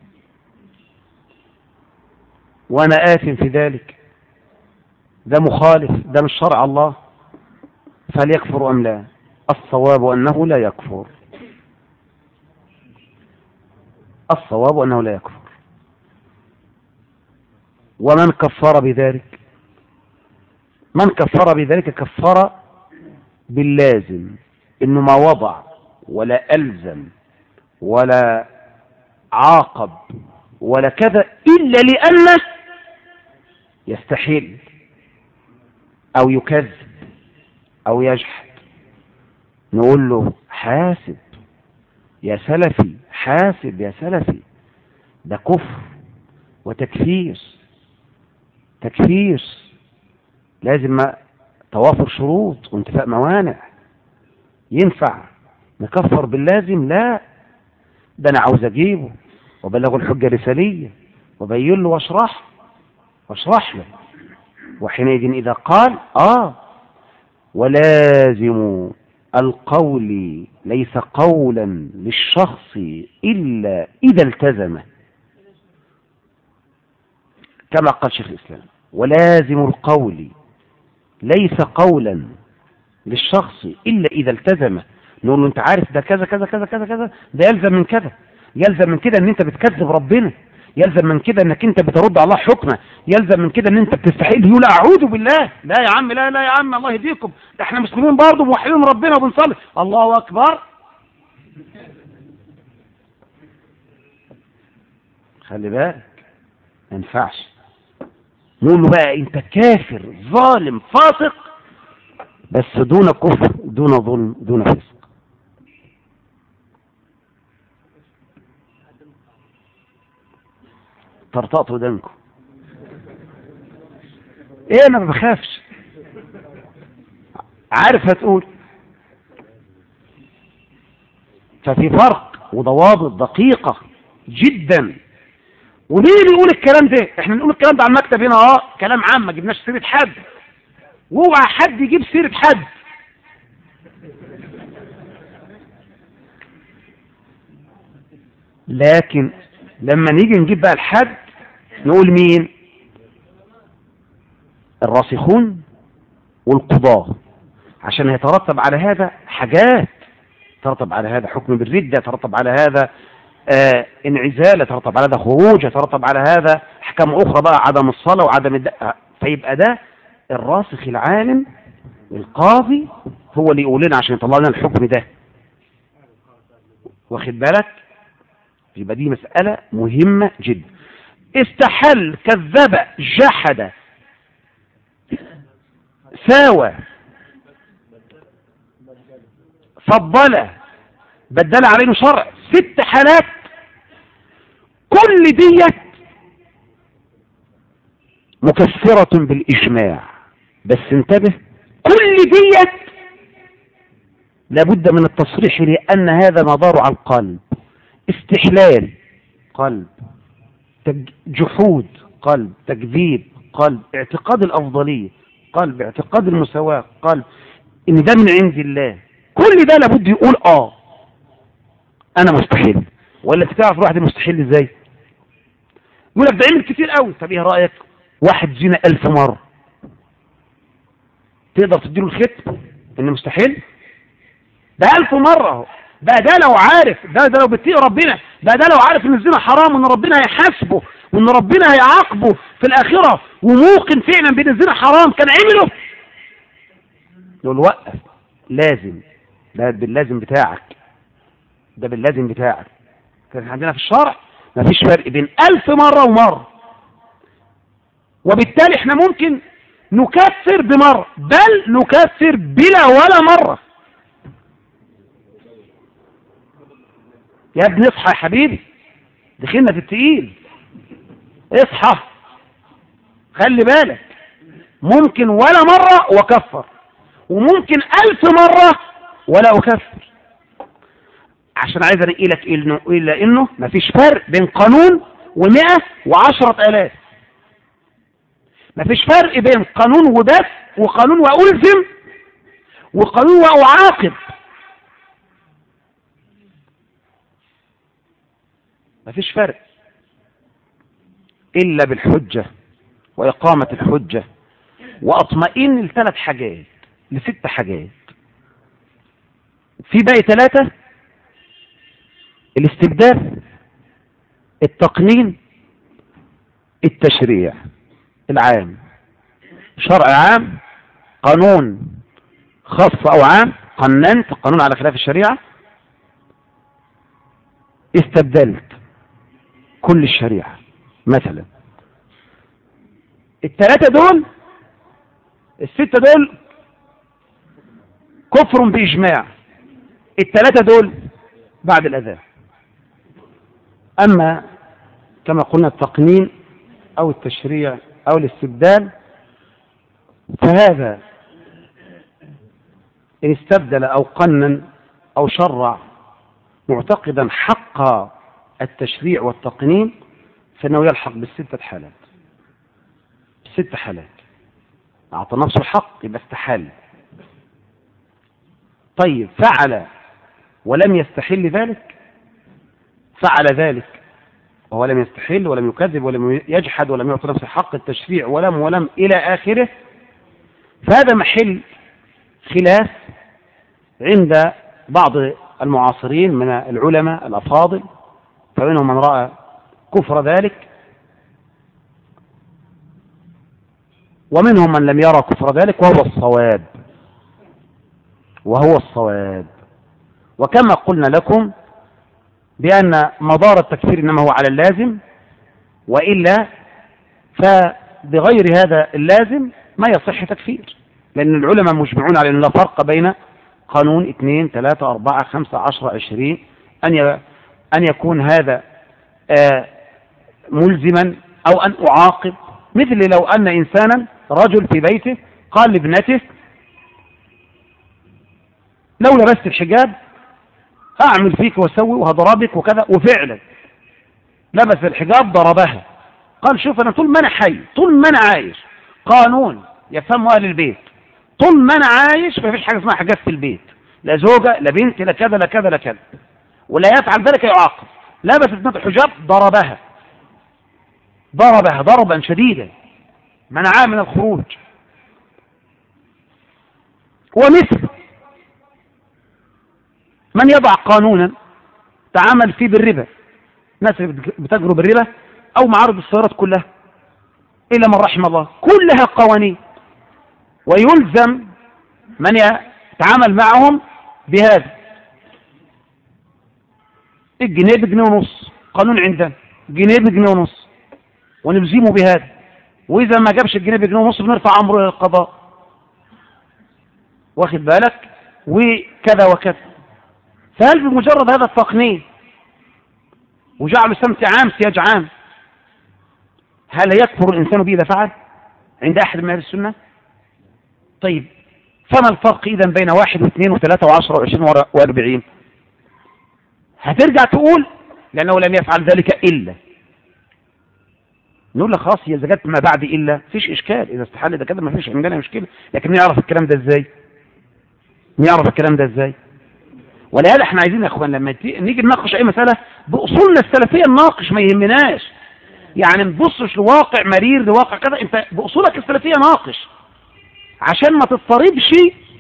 وانا آثم في ذلك، ده مخالف، ده مش شرع الله، فليكفر ام لا؟ الصواب انه لا يكفر، الصواب انه لا يكفر. ومن كفر بذلك، من كفر بذلك كفر باللازم، انه ما وضع ولا ألزم ولا عاقب ولا كذا إلا لأنه يستحيل أو يكذب أو يجحد. نقول له حاسب يا سلفي، حاسب يا سلفي، ده كفر وتكفير، تكفير لازم توافر شروط وانتفاء موانع. ينفع نكفر باللازم؟ لا، ده انا عاوز اجيبه وبلغ الحجة رسالية وبين له واشرح واشرح له. وحينئذ اذا قال اه ولازم القول ليس قولا للشخص الا اذا التزمه، كما قال شيخ الاسلام، ولازم القول ليس قولا للشخص الا اذا التزمه. نقول له انت عارف ده كذا كذا كذا كذا كذا، ده يلزم من كذا، يلزم من كده ان انت بتكذب ربنا، يلزم من كده انك انت بترد على الله حكمه، يلزم من كده ان انت بتستحيل. يقول اعوذ بالله، لا يا عم، لا لا يا عم، الله يهديكم، ده احنا مسلمين برضه موحدين ربنا وبنصلي، الله اكبر. خلي بالك ما ينفعش. نقول له بقى انت كافر ظالم فاسق، بس دون كفر دون ظلم دون فسق. طرطقت ودانكم ايه؟ انا ما بخافش، عارف هتقول. ففي فرق وضوابط دقيقة جدا. وليه بيقول الكلام ده؟ احنا بنقول الكلام ده على المكتب هنا، اه كلام عام، ما جبناش سيرة حد، واوعى حد يجيب سيرة حد. لكن لما نيجي نجيب بقى الحد نقول مين؟ الراسخون والقضاة، عشان يترتب على هذا حاجات، يترتب على هذا حكم بالردة، يترتب على هذا آه انعزال، يترتب على هذا خروج، يترتب على هذا احكام اخرى بقى، عدم الصلاة وعدم الدقة. فيبقى ده الراسخ العالم القاضي هو اللي يقول لنا عشان يطلع لنا الحكم ده، واخد بالك؟ يبقى دي مسألة مهمة جدا. استحل، كذب، جحد، ساوى، فضل، بدل علينا شرع، ست حالات. كل ديت مكفرة بالإجماع، بس انتبه، كل ديت لابد من التصريح لأن هذا مدار على القلب. استحلال قلب، جحود قلب، تكذيب قلب، اعتقاد الأفضلية قلب، اعتقاد المساواة قلب، إن ده من عند الله. كل ده لابد يقول آه أنا مستحيل. ولا تعرف واحد مستحيل إزاي؟ يقول لك ده عمل كتير قوي. طب إيه رأيك واحد زنا ألف مرة، تقدر تديله الختم إنه مستحيل؟ ده ألف مرة. بقى ده لو عارف، ده ده لو بتطيع ربنا، بقى ده لو عارف ان الزنا حرام وان ربنا هيحاسبه وان ربنا هيعاقبه في الآخرة وموقن فعلا بان الزنا حرام، كان عمله. يقول وقف، لازم، ده باللازم بتاعك، ده باللازم بتاعك. كان عندنا في الشرع ما فيش فرق بين ألف مرة ومرة، وبالتالي احنا ممكن نكفر بمرة، بل نكفر بلا ولا مرة. يا ابني اصحى يا حبيبي، دخلنا في التقيل، اصحى، خلي بالك. ممكن ولا مرة وكفر، وممكن ألف مرة ولا أكفر. عشان عايز أنقلك إنه إلا إنه مفيش فرق بين قانون ومئة وعشرة آلاف. مفيش فرق بين قانون وبس وقانون وألزم وقانون وأعاقب. مفيش فرق إلا بالحجة وإقامة الحجة، وأطمئن لثلاث حاجات لست حاجات. في باقي ثلاثة: الاستبدال، التقنين، التشريع العام. شرع عام، قانون خاص أو عام، قننت قانون على خلاف الشريعة، استبدلت كل الشريعة مثلا. الثلاثة دول الستة دول كفر بإجماع، الثلاثة دول بعد الأذان. أما كما قلنا التقنين أو التشريع أو الاستبدال فهذا إن استبدل أو قنن أو شرع معتقدا حق التشريع والتقنين فإنه يلحق بالستة حالات. ست حالات أعطى نفسه الحق يبقى استحل. طيب فعل ولم يستحل ذلك، فعل ذلك وهو لم يستحل ولم يكذب ولم يجحد ولم يعطي نفسه حق التشريع ولم ولم إلى آخره، فهذا محل خلاف عند بعض المعاصرين من العلماء الأفاضل، فمنهم من رأى كفر ذلك ومنهم من لم يرى كفر ذلك، وهو الصواب وهو الصواب. وكما قلنا لكم بأن مدار التكفير إنما هو على اللازم، وإلا فبغير هذا اللازم ما يصح تكفير، لأن العلماء مجمعون على أن لا فرق بين قانون اثنين ثلاثة أربعة خمسة عشر عشرين أن أن يكون هذا ملزما أو أن أعاقب. مثل لو أن إنسانا رجل في بيته قال لابنته لو لبست الحجاب هعمل فيك واسوي وهضربك وكذا، وفعلا لبس الحجاب ضربها. قال شوف أنا طول ما أنا حي طول ما أنا عايش قانون يفهمه أهل البيت، طول ما أنا عايش ما فيش حاجة اسمها حجاب في البيت، لا زوجة لا بنت لا كذا لا كذا لا كذا، ولا يفعل ذلك يعاقب. لبست ابنته الحجاب ضربها ضربها ضربا شديدا منعها من الخروج. ومثل من يضع قانونا تعامل فيه بالربا، ناس بتجروا بالربا أو معارض السيارات كلها إلا من رحم الله، كلها قوانين، ويلزم من يتعامل معهم بهذا. الجنيه بجنيه ونص قانون عندنا، جنيه بجنيه ونص ونلزمه بهذا، وإذا ما جابش الجنيه بجنيه ونص بنرفع أمره إلى القضاء، واخد بالك، وكذا وكذا. فهل بمجرد هذا التقنين وجعل سمت عام سياج عام هل يكفر الإنسان به إذا فعل عند أحد من أهل السنة؟ طيب فما الفرق إذن بين واحد واثنين وثلاثة وعشرة وعشرين وأربعين؟ هترجع تقول لأنه لم يفعل ذلك إلا، نقول لك خلاص هي إذا جت ما بعد إلا فيش إشكال، إذا استحل ده كده ما فيش عندنا مشكلة، لكن نعرف الكلام ده إزاي؟ نعرف الكلام ده إزاي؟ ولهذا احنا عايزين يا اخوان لما نيجي نناقش اي مسألة بأصولنا السلفية نناقش، ما يهمناش يعني ما تبصش لواقع مرير لواقع كذا، انت بأصولك السلفية ناقش عشان ما تضطربش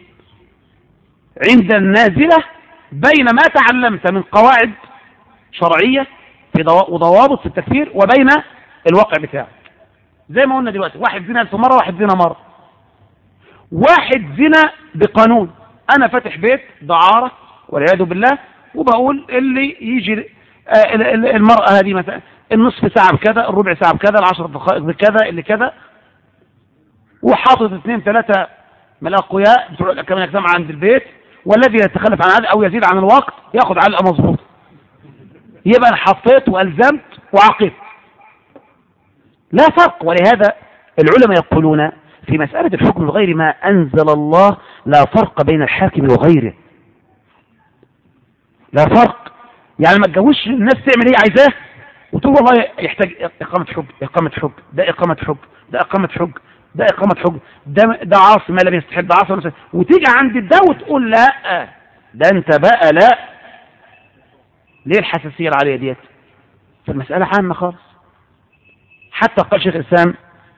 عند النازلة بين ما تعلمت من قواعد شرعية في وضوابط في التكفير وبين الواقع بتاعك. زي ما قلنا دلوقتي واحد زنا ألف مرة واحد زنا مرة، واحد زنا بقانون، انا فاتح بيت دعارة والعياذ بالله وبقول اللي يجي المرأة هذه مثلا النصف ساعة بكذا، الربع ساعة بكذا، العشر دقائق بكذا، اللي كذا، وحاطط اثنين ثلاثة من الأقوياء بتوع كمان أجسام عند البيت، والذي يتخلف عن هذا أو يزيد عن الوقت ياخذ علقة مظبوطة. يبقى أنا حطيت وألزمت وعاقبت، لا فرق. ولهذا العلماء يقولون في مسألة الحكم بغير ما أنزل الله لا فرق بين الحاكم وغيره، لا فرق. يعني ما تجوزش الناس تعمل ايه عايزاه وتقول والله يحتاج إقامة حج، إقامة حج، ده إقامة حج، ده إقامة حج، ده إقامة حج، ده ده عاصي ما لم يستحب، ده عاصي، وتيجي عند ده وتقول لا ده أنت بقى لا. ليه الحساسية العالية ديت؟ فالمسألة عامة خالص. حتى قال شيخ الإسلام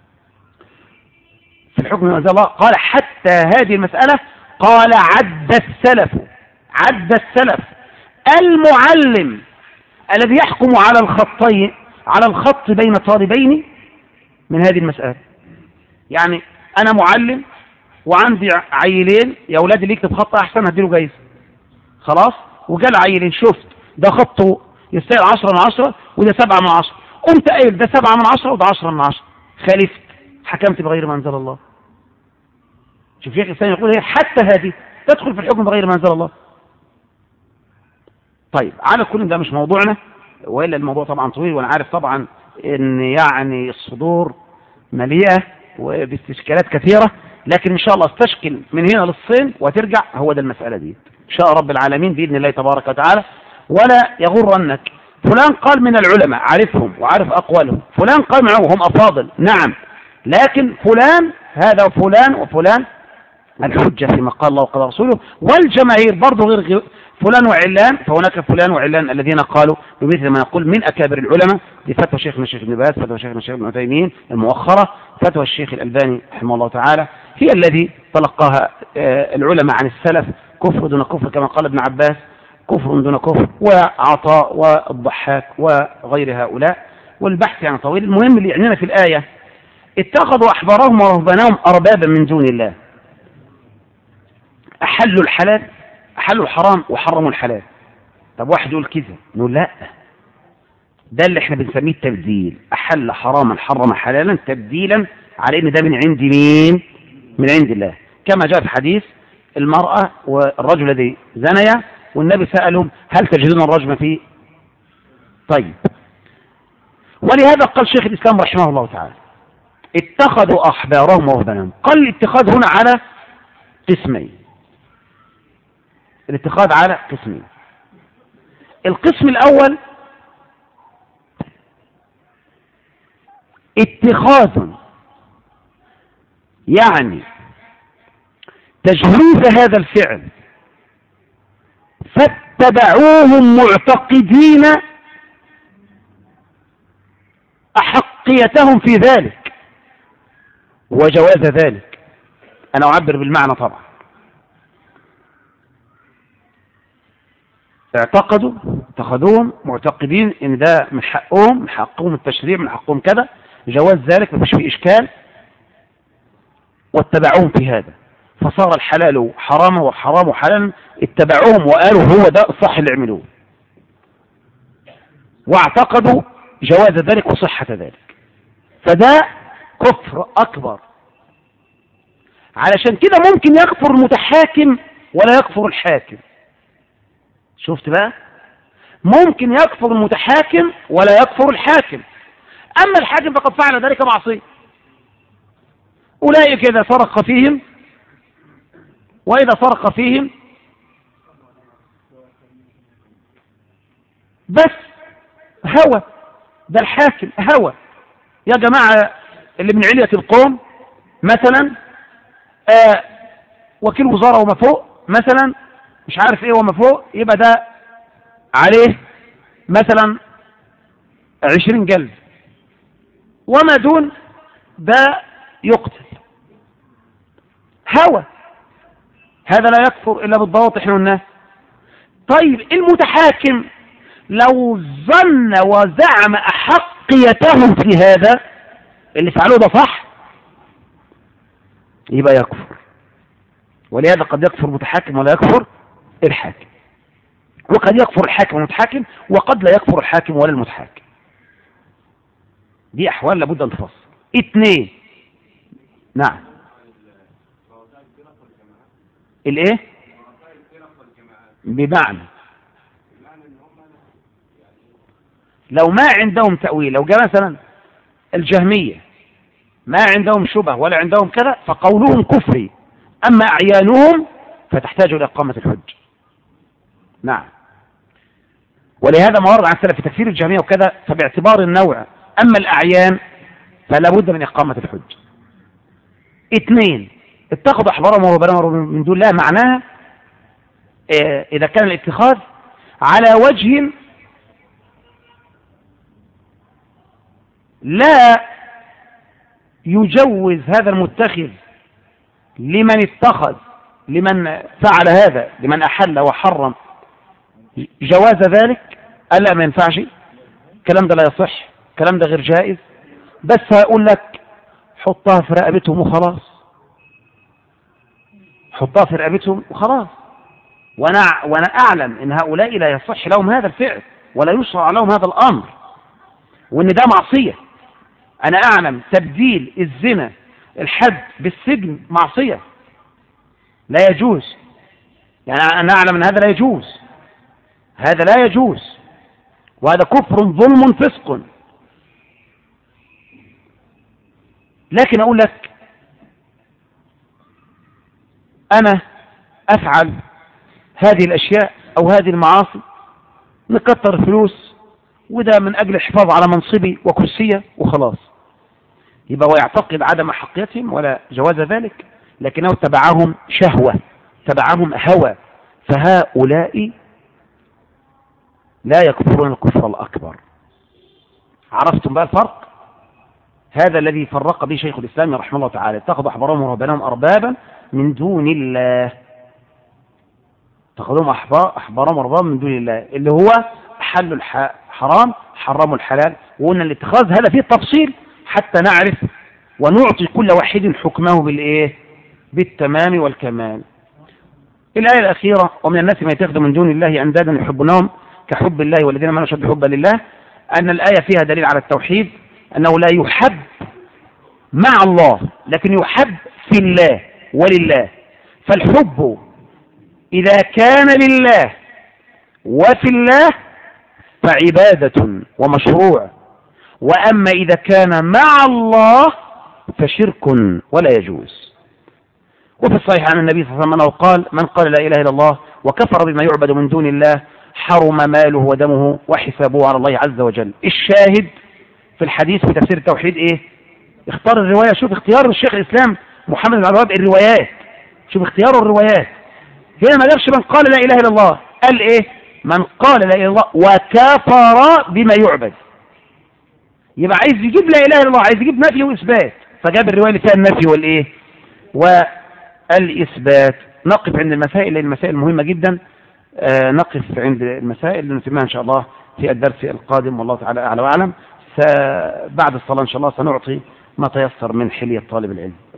في الحكم ما أنزل الله، قال حتى هذه المسألة قال عد السلف، عد السلف المعلم الذي يحكم على الخطين، على الخط بين طالبين من هذه المسألة. يعني أنا معلم وعندي عيلين، يا أولادي اللي يكتب خط أحسن هديله جايزة، خلاص، وقال عيلين شفت ده خطه يستاهل عشرة من عشرة وده سبعة من عشرة، قمت قايل ده سبعة من عشرة وده عشرة من عشرة، خالفت، حكمت بغير ما أنزل الله. شوف شيخ الإسلام يقول هي حتى هذه تدخل في الحكم بغير ما أنزل الله. طيب على كل ده مش موضوعنا، وإلا الموضوع طبعا طويل، وأنا عارف طبعا إن يعني الصدور مليئة وباستشكالات كثيرة، لكن إن شاء الله استشكل من هنا للصين وترجع، هو ده المسألة دي إن شاء رب العالمين بإذن الله تبارك وتعالى. ولا يغرنك فلان قال من العلماء عارفهم وعارف أقوالهم، فلان قال معهم هم أفاضل، نعم، لكن فلان هذا وفلان وفلان الحجة فيما قال الله وقال رسوله، والجماهير برضه غير فلان وعلان، فهناك فلان وعلان الذين قالوا بمثل ما يقول من أكابر العلماء. دي فتوى شيخنا الشيخ ابن باز، فتوى شيخنا الشيخ ابن عثيمين المؤخرة، فتوى الشيخ الألباني رحمه الله تعالى، هي الذي تلقاها العلماء عن السلف، كفر دون كفر كما قال ابن عباس، كفر دون كفر، وعطاء والضحاك وغير هؤلاء، والبحث يعني طويل. المهم اللي يعنينا في الآية اتخذوا أحبارهم ورهبانهم أربابا من دون الله، أحلوا الحلال، أحلوا الحرام وحرموا الحلال. طب واحد يقول كذا، نقول لا، ده اللي احنا بنسميه التبديل، أحل حراما حرم حلالا تبديلا على إن ده من عند مين؟ من عند الله، كما جاء في حديث المرأة والرجل الذي زنيا والنبي سألهم هل تجدون الرجم فيه؟ طيب، ولهذا قال شيخ الإسلام رحمه الله تعالى اتخذوا أحبارهم ورهبانهم. قال الاتخاذ هنا على قسمين، الاتخاذ على قسمين. القسم الأول اتخاذ يعني تجويز هذا الفعل فاتبعوهم معتقدين أحقيتهم في ذلك وجواز ذلك. أنا أعبر بالمعنى طبعا، اعتقدوا اتخذوهم معتقدين ان ده من حقهم، من حقهم التشريع، من حقهم كذا، جواز ذلك ما فيش فيه اشكال، واتبعوهم في هذا، فصار الحلال حراما والحرام حلالا، اتبعوهم وقالوا هو ده الصح اللي عملوه، واعتقدوا جواز ذلك وصحة ذلك، فده كفر اكبر. علشان كده ممكن يكفر المتحاكم ولا يكفر الحاكم. شفت بقى؟ ممكن يكفر المتحاكم ولا يكفر الحاكم، أما الحاكم فقد فعل ذلك معصية. أولئك إذا سرق فيهم، وإذا سرق فيهم بس هوى، ده الحاكم هوى. يا جماعة اللي من علية القوم مثلا آه وكيل وزارة وما فوق مثلا، مش عارف ايه وما فوق، يبقى ده عليه مثلا عشرين جلد، وما دون ده يقتل. هوى، هذا لا يكفر إلا بالضوابط احنا قلناه. طيب المتحاكم لو ظن وزعم أحقيتهم في هذا اللي فعلوه ده صح، يبقى يكفر. ولهذا قد يكفر المتحاكم ولا يكفر الحاكم، وقد يكفر الحاكم والمتحاكم، وقد لا يكفر الحاكم ولا المتحاكم. دي أحوال لابد أن تفصل. اثنين، نعم، الايه؟ بمعنى لو ما عندهم تأويل، لو جاء مثلا الجهمية ما عندهم شبه ولا عندهم كذا فقولهم كفري، أما أعيانهم فتحتاج إلى إقامة الحج. نعم. ولهذا ما ورد عن السلف في تكفير الجهمية وكذا فباعتبار النوع. أما الأعيان فلا بد من إقامة الحج. اثنين، اتخذوا أحبارهم ورهبانهم من دون الله، معناها إذا كان الاتخاذ على وجه لا يجوز هذا المتخذ لمن اتخذ، لمن فعل هذا، لمن أحل وحرم جواز ذلك، ألا ما ينفعش، الكلام ده لا يصح، الكلام ده غير جائز. بس هقول لك حطها في رقبتهم وخلاص، حطها في رقبتهم وخلاص. وانا وانا اعلم ان هؤلاء لا يصح لهم هذا الفعل ولا يشرع لهم هذا الامر، وان ده معصيه. انا اعلم تبديل الزنا الحد بالسجن معصيه لا يجوز، يعني انا اعلم ان هذا لا يجوز، هذا لا يجوز، وهذا كفر ظلم فسق. لكن اقول لك انا افعل هذه الاشياء او هذه المعاصي نكتر فلوس، وده من اجل الحفاظ على منصبي وكرسيه وخلاص، يبقى ويعتقد عدم حقيتهم ولا جواز ذلك، لكنه تبعهم شهوه، تبعهم هوى، فهؤلاء لا يكفرون الكفر الاكبر. عرفتم بقى الفرق؟ هذا الذي فرق به شيخ الاسلام رحمه الله تعالى، اتخذوا احبارهم ورهبانهم اربابا من دون الله، اتخذوهم احبارهم ورهبانهم من دون الله، اللي هو حلوا الحرام حرموا الحلال. وقلنا الاتخاذ هذا فيه تفصيل حتى نعرف ونعطي كل واحد حكمه بالايه؟ بالتمام والكمال. الآية الأخيرة: ومن الناس من يتخذ من دون الله أندادا يحبونهم كحب الله والذين آمنوا أشد حبا لله. أن الآية فيها دليل على التوحيد، أنه لا يحب مع الله لكن يحب في الله ولله. فالحب إذا كان لله وفي الله فعبادة ومشروع، وأما إذا كان مع الله فشرك ولا يجوز. وفي الصحيح عن النبي صلى الله عليه وسلم قال: من قال لا إله إلا الله وكفر بما يعبد من دون الله حرم ماله ودمه وحسابه على الله عز وجل. الشاهد في الحديث في تفسير التوحيد إيه؟ اختار الرواية. شوف اختيار الشيخ الإسلام محمد بن عبد الوهاب الروايات، شوف اختيار الروايات. هنا ما قالش من قال لا إله إلا الله، قال إيه؟ من قال لا إله إلا الله وكفر بما يعبد. يبقى عايز يجيب لا إله إلا الله، عايز يجيب نفي وإثبات، فجاب الرواية اللي فيها النفي والإيه؟ والإثبات. نقف عند المسائل، لأن المسائل مهمة جدا. آه نقف عند المسائل لنتمها إن شاء الله في الدرس القادم، والله تعالى أعلى وأعلم. بعد الصلاة إن شاء الله سنعطي ما تيسر من حلية طالب العلم.